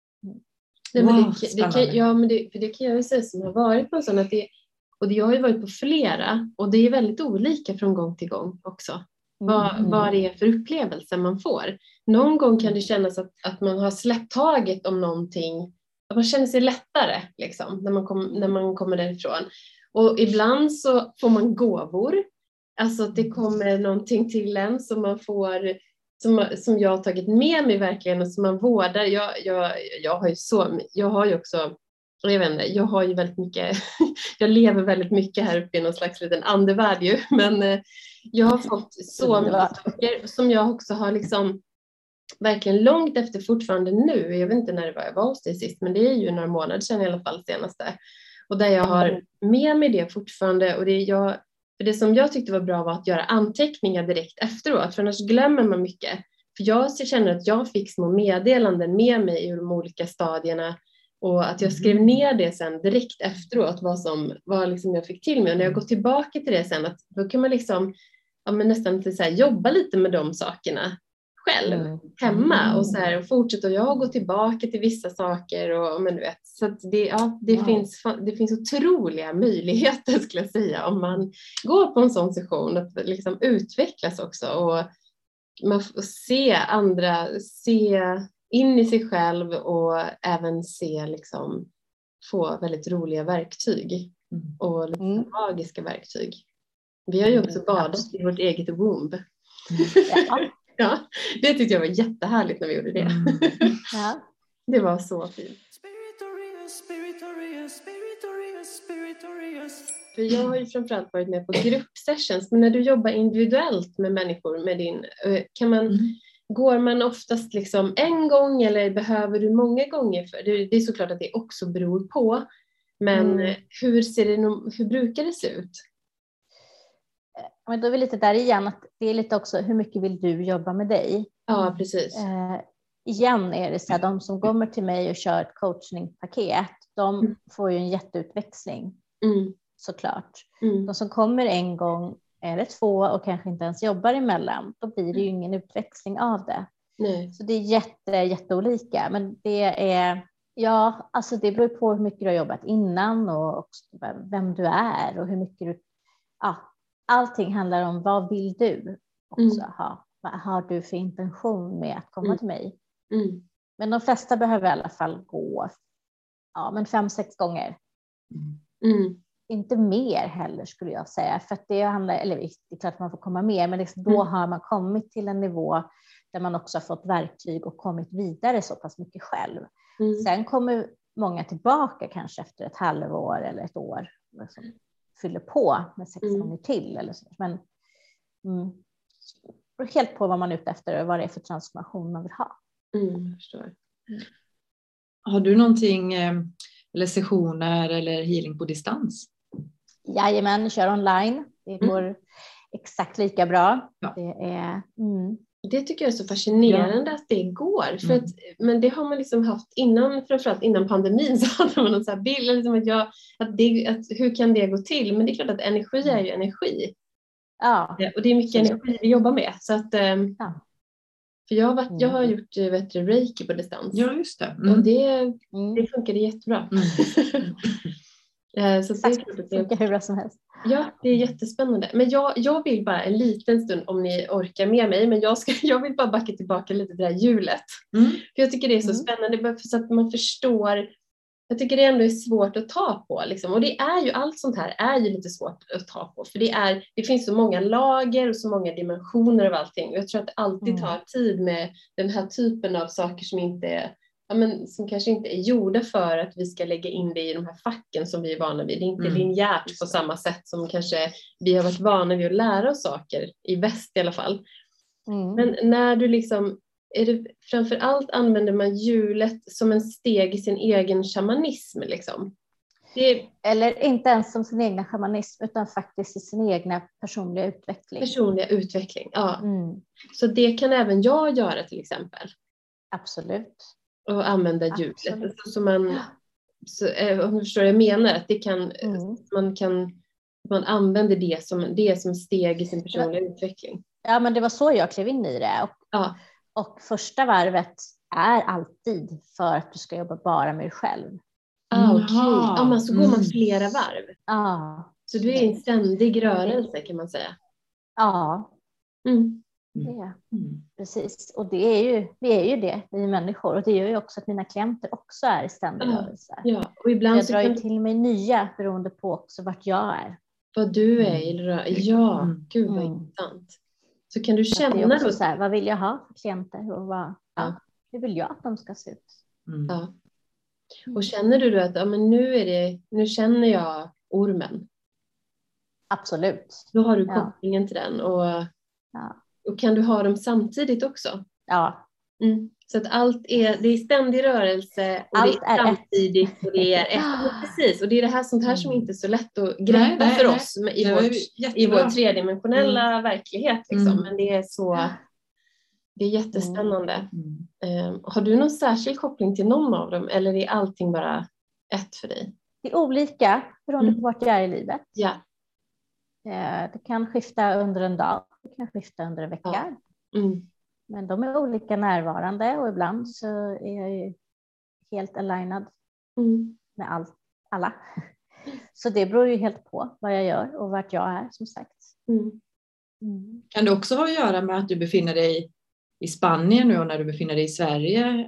Det kan jag ju säga som har varit på en sån jag har ju varit på flera och det är väldigt olika från gång till gång också. Vad det är för upplevelser man får. Någon gång kan det kännas att man har släppt taget om någonting. Att man känner sig lättare liksom, när man kommer därifrån. Och ibland så får man gåvor. Alltså att det kommer någonting till en som man får, som jag har tagit med mig verkligen och som man vårdar. Jag har ju väldigt mycket, jag lever väldigt mycket här uppe i någon slags liten andevärld ju. Men jag har fått så mycket saker som jag också har liksom verkligen långt efter fortfarande nu. Jag vet inte när det var jag var hos dig sist, men det är ju några månader sedan i alla fall senaste. Och där jag har med mig det fortfarande. Och det som jag tyckte var bra var att göra anteckningar direkt efteråt. För annars glömmer man mycket. För jag känner att jag fick små meddelanden med mig i de olika stadierna. Och att jag skrev ner det sen direkt efteråt. Vad liksom jag fick till mig. Och när jag går tillbaka till det sen. Då kan man liksom nästan så här, jobba lite med de sakerna själv hemma. Och, så här, och fortsätta. Och jag går tillbaka till vissa saker. Men du vet, så att det finns otroliga möjligheter skulle jag säga. Om man går på en sån session. Att liksom utvecklas också. Och man får se in i sig själv och även få väldigt roliga verktyg och lite magiska verktyg. Vi har ju också badat i vårt eget womb. Ja, det tyckte jag var jättehärligt när vi gjorde det. Ja. Det var så fint. För jag har ju framförallt varit med på gruppsessions, men när du jobbar individuellt med människor går man oftast liksom en gång eller behöver du många gånger? För det är såklart att det också beror på. Men hur brukar det se ut? Men då är vi lite där igen. Att det är lite också hur mycket vill du jobba med dig? Ja, precis. Igen är det så här, de som kommer till mig och kör ett coachingpaket, de får ju en jätteutväxling. Såklart. De som kommer en gång eller 2 och kanske inte ens jobbar emellan, då blir det ju ingen utväxling av det. Nej. Så det är jätteolika. Men det är, alltså det beror på hur mycket du har jobbat innan och också vem du är och hur mycket du, allting handlar om vad vill du också ha. Vad har du för intention med att komma till mig? Men de flesta behöver i alla fall gå 5-6 gånger. inte mer heller skulle jag säga. För att det handlar, eller det är klart att man får komma mer, men liksom då har man kommit till en nivå där man också har fått verktyg och kommit vidare så pass mycket själv. Sen kommer många tillbaka kanske efter ett halvår eller ett år. Liksom, fyller på med 6 gånger till. Eller så. Men helt på vad man är ute efter och vad det är för transformation man vill ha. Jag förstår. Har du någonting, eller sessioner eller healing på distans? Jajamän, kör online. Det går exakt lika bra. Ja. Det tycker jag är så fascinerande att det går. För att, men det har man liksom haft innan, framförallt innan pandemin, så hade man någon så här bild liksom att hur kan det gå till? Men det är klart att energi är ju energi. Ja. Och det är mycket energi vi jobbar med. Så att, för jag har gjort reiki på distans. Ja, just det. Och det funkade jättebra. Så det funkar hur bra som helst. Ja, det är jättespännande. Men jag vill bara en liten stund, om ni orkar med mig, men jag vill bara backa tillbaka lite till det här hjulet. För jag tycker det är så spännande, så att man förstår. Jag tycker det ändå är svårt att ta på. Liksom. Och det är ju, allt sånt här är ju lite svårt att ta på. För det finns så många lager och så många dimensioner av allting. Och jag tror att det alltid tar tid med den här typen av saker som inte är, som kanske inte är gjorda för att vi ska lägga in det i de här facken som vi är vana vid. Det är inte linjärt på samma sätt som kanske vi har varit vana vid att lära oss saker, i väst i alla fall. Men när du liksom, framförallt använder man hjulet som en steg i sin egen shamanism liksom. Eller inte ens som sin egna shamanism, utan faktiskt i sin egna personliga utveckling. Personliga utveckling, ja. Så det kan även jag göra till exempel. Absolut. Och använda hjulet. Så om du förstår vad jag menar, att det kan, man använder det som steg i sin personliga utveckling. Ja, men det var så jag klev in i det. Och första varvet är alltid för att du ska jobba bara med dig själv. Okej. Ja, men så går man flera varv. Så du är i en ständig rörelse, kan man säga. Ja. Precis. Och vi är ju det, vi människor. Och det gör ju också att mina klienter också är i ständig rörelse. Ja. Och ibland jag drar ju till mig nya beroende på också vart jag är. Vad du är i rörelse. Ja, gud vad intressant. Så kan du känna det är också så här, vad vill jag ha för klienter och hur vill jag att de ska se ut? Och känner du att nu känner jag ormen? Absolut. Då har du kopplingen till den och kan du ha dem samtidigt också? Ja. Så att det är ständig rörelse och allt det är samtidigt och det är precis, och det är det här sånt här som inte är så lätt att greppa för oss i vår tredimensionella verklighet liksom. Men det är jättespännande. Har du någon särskild koppling till någon av dem, eller är allting bara ett för dig? Det är olika beroende på vart jag är i livet. Ja. Det kan skifta under en dag, det kan skifta under en vecka. Men de är olika närvarande och ibland så är jag ju helt alignad med alla. Så det beror ju helt på vad jag gör och vart jag är, som sagt. Kan det också ha att göra med att du befinner dig i Spanien nu och när du befinner dig i Sverige?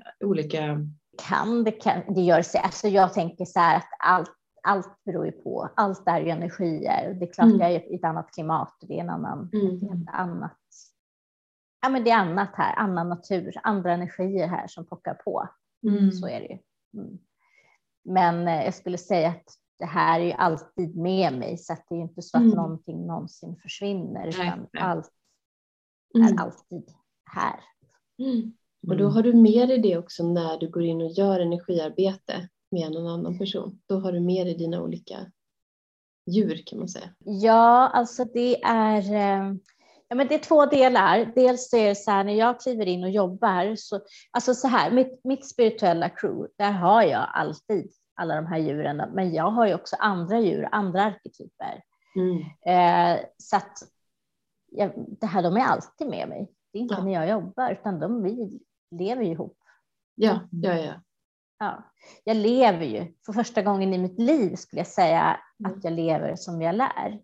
Det gör sig. Alltså jag tänker så här att allt beror ju på. Allt är ju energier. Det är klart jag är i ett annat klimat. Det är en annan, ett annat. Ja, men det är annat här. Annan natur. Andra energier här som pockar på. Så är det ju. Men jag skulle säga att det här är ju alltid med mig. Så att det är inte så att någonting någonsin försvinner. Utan allt är alltid här. Och då har du med dig det också när du går in och gör energiarbete med någon annan person. Då har du med dig dina olika djur, kan man säga. Ja, alltså det är det är 2 delar. Dels är det så här, när jag kliver in och jobbar så här, mitt spirituella crew, där har jag alltid alla de här djuren, men jag har ju också andra djur, andra arketyper. Så att de är alltid med mig. Det är inte när jag jobbar, utan vi lever ju ihop. Ja. Jag lever ju för första gången i mitt liv, skulle jag säga, att jag lever som jag lär.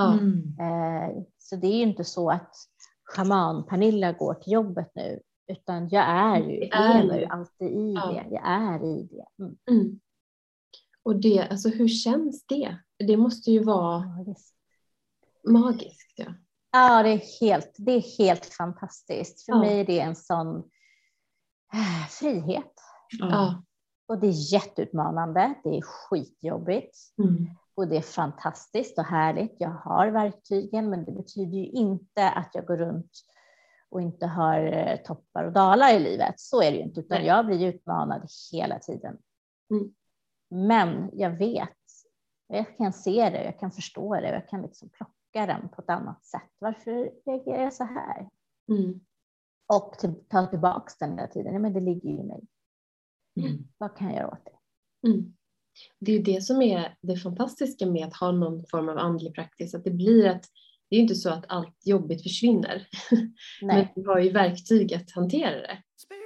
Så det är ju inte så att shaman Pernilla går till jobbet nu, utan jag lever ju alltid i det. Jag är i det. Och det, alltså hur känns det? Det måste ju vara magiskt. Ja, ja det är helt fantastiskt. För mig är det en sån frihet. Ja. Och det är jätteutmanande. Det är skitjobbigt. Och det är fantastiskt och härligt. Jag har verktygen, men det betyder ju inte att jag går runt och inte har toppar och dalar i livet. Så är det ju inte, utan jag blir utmanad hela tiden. Men jag vet, jag kan se det, jag kan förstå det, jag kan liksom plocka den på ett annat sätt. Varför reagerar jag så här? Och ta tillbaka den där tiden. Ja, men det ligger ju i mig. Vad kan jag göra åt det? Det är ju det som är det fantastiska med att ha någon form av andlig praktis. Att det blir att, det är ju inte så att allt jobbigt försvinner. Men vi har ju verktyg att hantera det.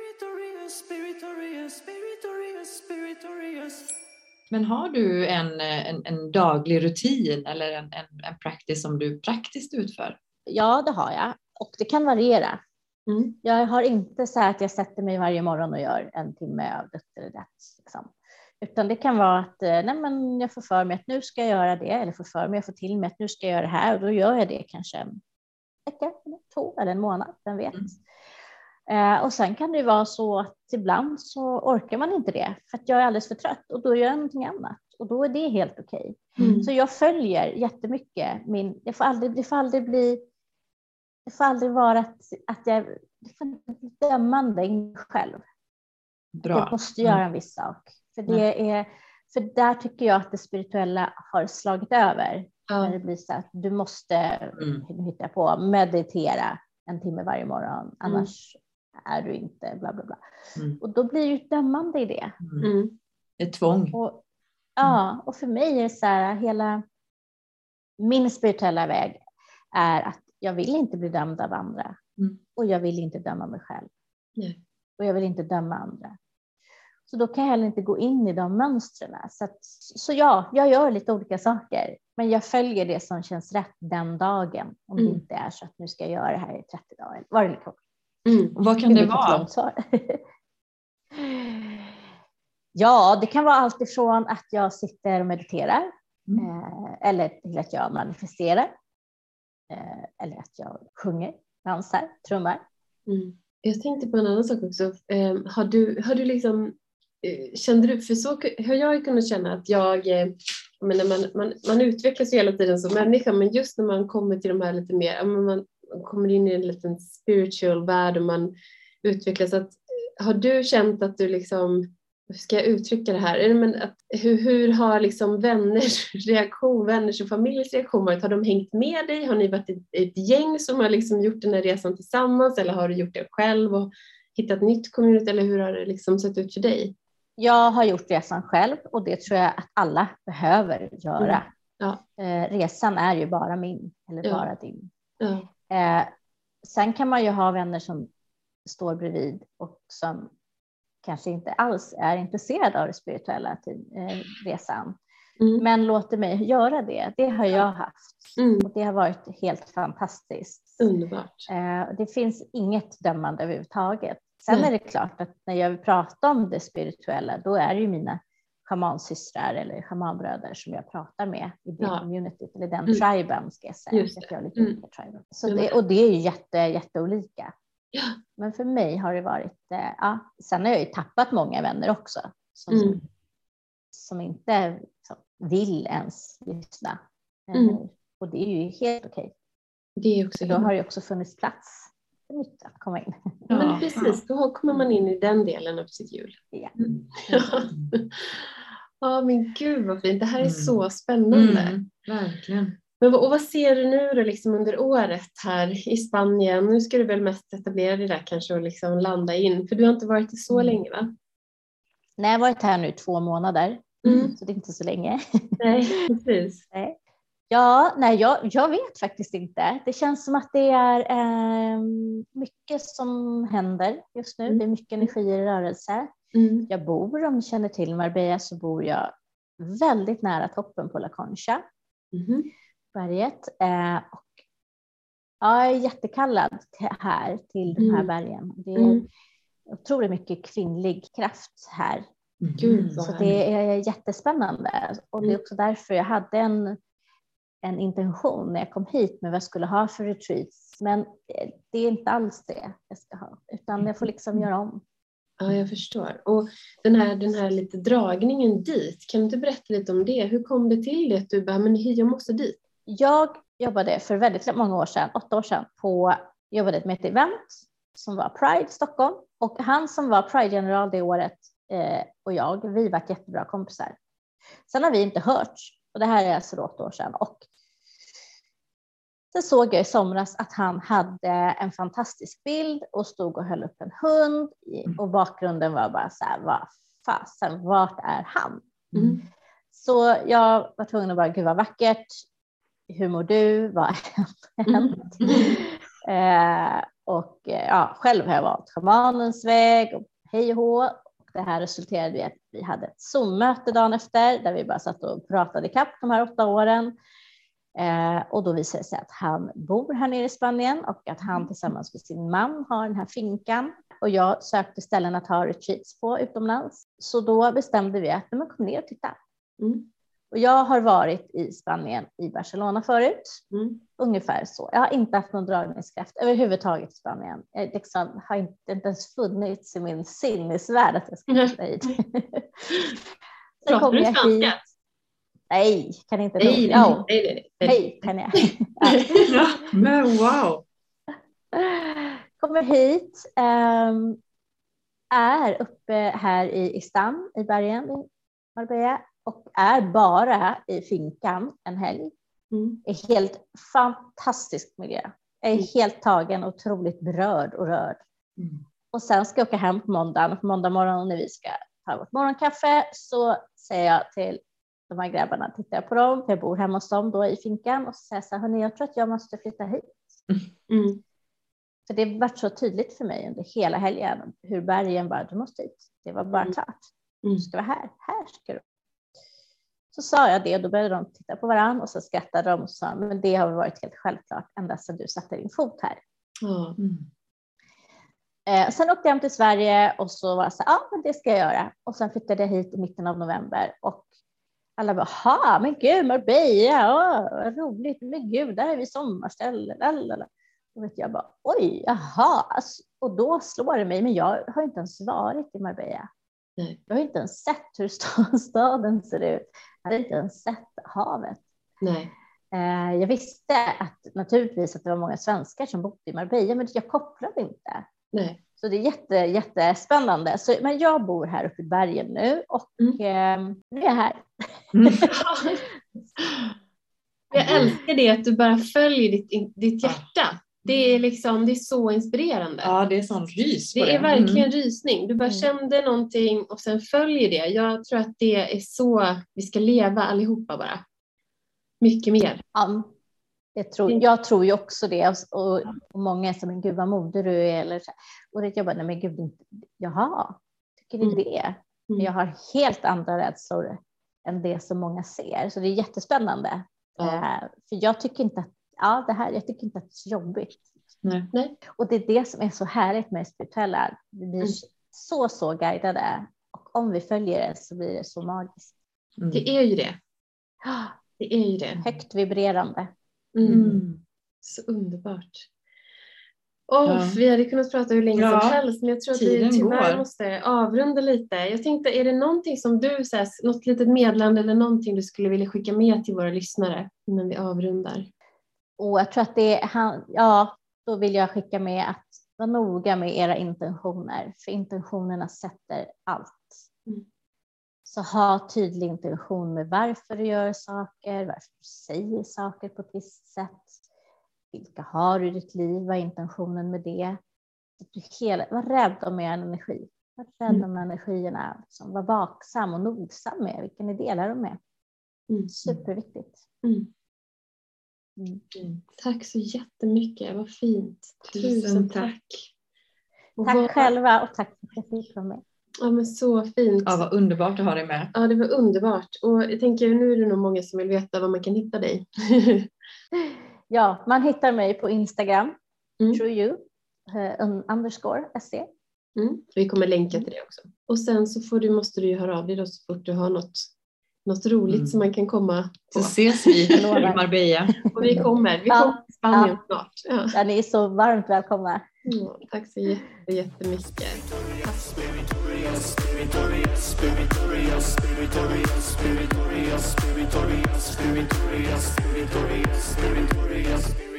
Men har du en daglig rutin eller en practice som du praktiskt utför? Ja, det har jag. Och det kan variera. Jag har inte så här att jag sätter mig varje morgon och gör en timme av det eller det. Liksom. Utan det kan vara att jag får för mig att nu ska jag göra det. Eller får för mig att få till mig att nu ska jag göra det här. Och då gör jag det kanske en vecka, 2 eller en månad. Vem vet. Och sen kan det vara så att ibland så orkar man inte det. För att jag är alldeles för trött. Och då gör jag någonting annat. Och då är det helt okej. Så jag följer jättemycket. Det får aldrig vara att jag får bli dömande in själv. Bra. Jag måste göra en viss sak. För där tycker jag att det spirituella har slagit över. När det blir så att du måste hitta på meditera en timme varje morgon. Annars är du inte bla bla bla. Och då blir ju dömande i det. Ett tvång. Och för mig är det så här, hela min spirituella väg är att jag vill inte bli dömd av andra. Och jag vill inte döma mig själv. Och jag vill inte döma andra. Så då kan jag heller inte gå in i de mönstren. Så ja, jag gör lite olika saker. Men jag följer det som känns rätt den dagen. Om det inte är så att nu ska jag göra det här i 30 dagar. Vad är det Vad kan det vara? Ja, det kan vara allt ifrån att jag sitter och mediterar. Eller till att jag manifesterar. Eller att jag sjunger, dansar, trummar. Jag tänkte på en annan sak också. Har du liksom, kände du, för så har jag kunnat känna att man utvecklas hela tiden som människa, men just när man kommer till de här lite mer, man kommer in i en liten spiritual värld och man utvecklas, har du känt att du liksom, hur ska jag uttrycka det här? Hur har liksom vänners och familjens reaktion varit? Har de hängt med dig? Har ni varit ett gäng som har liksom gjort den här resan tillsammans? Eller har du gjort det själv och hittat nytt community? Eller hur har det liksom sett ut för dig? Jag har gjort resan själv och det tror jag att alla behöver göra. Resan är ju bara min eller bara din. Sen kan man ju ha vänner som står bredvid och som kanske inte alls är intresserad av det spirituella resan. Men låter mig göra det. Det har jag haft. Och det har varit helt fantastiskt. Underbart. Det finns inget dömande överhuvudtaget. Sen är det klart att när jag vill prata om det spirituella, då är det ju mina schamansystrar eller schamanbröder som jag pratar med i det communityt, eller den triben ska jag säga. Just det. Jag har lite olika triben. Och det är ju jätteolika. Men för mig har det varit, sen har jag ju tappat många vänner också som inte vill ens lyssna. Och det är ju helt okej. Det är också då har det också funnits plats för nytt att komma in. Men precis, då kommer man in i den delen av sitt hjul. Men gud vad fint, det här är så spännande. Verkligen. Men vad ser du nu då liksom under året här i Spanien? Nu ska du väl mest etablera dig där kanske och liksom landa in. För du har inte varit det så länge, va? Nej, jag har varit här nu 2 månader. Så det är inte så länge. Nej, precis. Jag vet faktiskt inte. Det känns som att det är mycket som händer just nu. Det är mycket energier i rörelse. Jag bor, om du känner till Marbella, så bor jag väldigt nära toppen på La Concha. Berget. Och jag är jättekallad här till de här bergen. Det är otroligt mycket kvinnlig kraft här. Gud, så det är jättespännande. Och det är också därför jag hade en intention när jag kom hit med vad jag skulle ha för retreats. Men det är inte alls det jag ska ha, utan jag får liksom göra om. Ja, jag förstår. Och den här lite dragningen dit, kan du inte berätta lite om det? Hur kom det till det att du bara, men jag måste dit? Jag jobbade för väldigt många år sedan, 8 år sedan, jobbade med ett event som var Pride Stockholm. Och han som var Pride-general det året och vi var jättebra kompisar. Sen har vi inte hörts. Och det här är alltså 8 år sedan. Och sen såg jag i somras att han hade en fantastisk bild och stod och höll upp en hund. Och bakgrunden var bara så här, vad fasen, vart är han? Så jag var tvungen att bara, gud vad vackert. Hur mår du? Vad har hänt? Själv har jag valt schamanens väg och hej och hå. Det här resulterade i att vi hade ett Zoom-möte dagen efter där vi bara satt och pratade ikapp de här 8 åren. Och då visade det sig att han bor här nere i Spanien och att han tillsammans med sin man har den här finkan. Och jag sökte ställen att ha retreats på utomlands. Så då bestämde vi att man kom ner och titta. Och jag har varit i Spanien, i Barcelona förut. Ungefär så. Jag har inte haft någon dragningskraft överhuvudtaget i Spanien. Jag liksom har inte ens funnits i min sinnesvärld att jag ska flytta hit. Pratar du spanska? Nej, kan inte. Nej, kan jag. Ja, men wow. Kommer hit. Är uppe här i Stan, i bergen i Marbella. Och är bara i finkan en helg. Är helt fantastisk miljö. Är helt tagen, otroligt berörd och rörd. Och sen ska jag åka hem på måndag. På måndag morgon när vi ska ta vårt morgonkaffe så säger jag till de här grabbarna, tittar jag på dem. Jag bor hemma hos dem då i finkan. Och så säger jag så här, hörni, jag tror att jag måste flytta hit. För det har varit så tydligt för mig under hela helgen. Hur bergen bara, du måste hit. Det var bara klart. Du ska vara här. Här ska du. Så sa jag det och då började de titta på varandra och så skrattade de och sa, men det har varit helt självklart ända sedan du satte din fot här. Sen åkte jag hem till Sverige och så var jag så här, men det ska jag göra. Och sen flyttade jag hit i mitten av november och alla bara, men gud, Marbella, vad roligt, men gud, där är vi sommarställe, lalala. Och vet jag bara, oj, jaha, och då slår det mig, men jag har inte ens varit i Marbella. Nej. Jag har inte ens sett hur staden ser ut. Jag hade inte ens sett havet. Nej. Jag visste att naturligtvis att det var många svenskar som bodde i Marbella, men jag kopplade inte. Nej. Så det är jättespännande. Men jag bor här uppe i bergen nu och nu är jag här. Jag älskar det att du bara följer ditt hjärta. Det är så inspirerande. Ja, det är sån rys på det. Det är verkligen rysning. Du bara kände någonting och sen följer det. Jag tror att det är så vi ska leva allihopa bara. Mycket mer. Ja, jag tror ju också det. Och många är som, men gud vad modig du är. Eller så. Och det jag bara, nej men gud, jaha, tycker ni det? Men jag har helt andra rädslor än det som många ser. Så det är jättespännande. För jag tycker inte att jag tycker inte att det är så jobbigt. Nej. Och det är det som är så härligt med spirituella. Vi blir så guidade. Och om vi följer det så blir det så magiskt. Det är ju det. Det är ju det. Högt vibrerande. Så underbart. Vi hade kunnat prata hur länge som helst, men jag tror att vi tyvärr måste avrunda lite. Jag tänkte, är det någonting som du, något litet meddelande eller någonting du skulle vilja skicka med till våra lyssnare innan vi avrundar? Och jag tror att då vill jag skicka med att vara noga med era intentioner, för intentionerna sätter allt. Så ha tydlig intention med varför du gör saker, varför du säger saker på ett visst sätt. Vilka har du i ditt liv? Vad är intentionen med det? Var rädd om er energi. Var rädd om energierna. Var vaksam och nogsam med vilka ni delar dem med. Superviktigt. Tack så jättemycket. Vad fint. Tusen tack. Tack själva och tack för att jag fick vara med. Ja, men så fint. Ja, vad underbart att ha dig med. Ja, det var underbart. Och jag tänker, nu är det nog många som vill veta var man kan hitta dig. Ja, man hittar mig på Instagram. TrueYou _SE. Vi kommer länka till det också. Och sen så måste du ju höra av dig då så fort du har något roligt som man kan komma på. Så ses vi i Marbella. Och vi kommer till Spanien snart. Ja, ni är så varmt välkomna. Tack så jättemycket. Tack.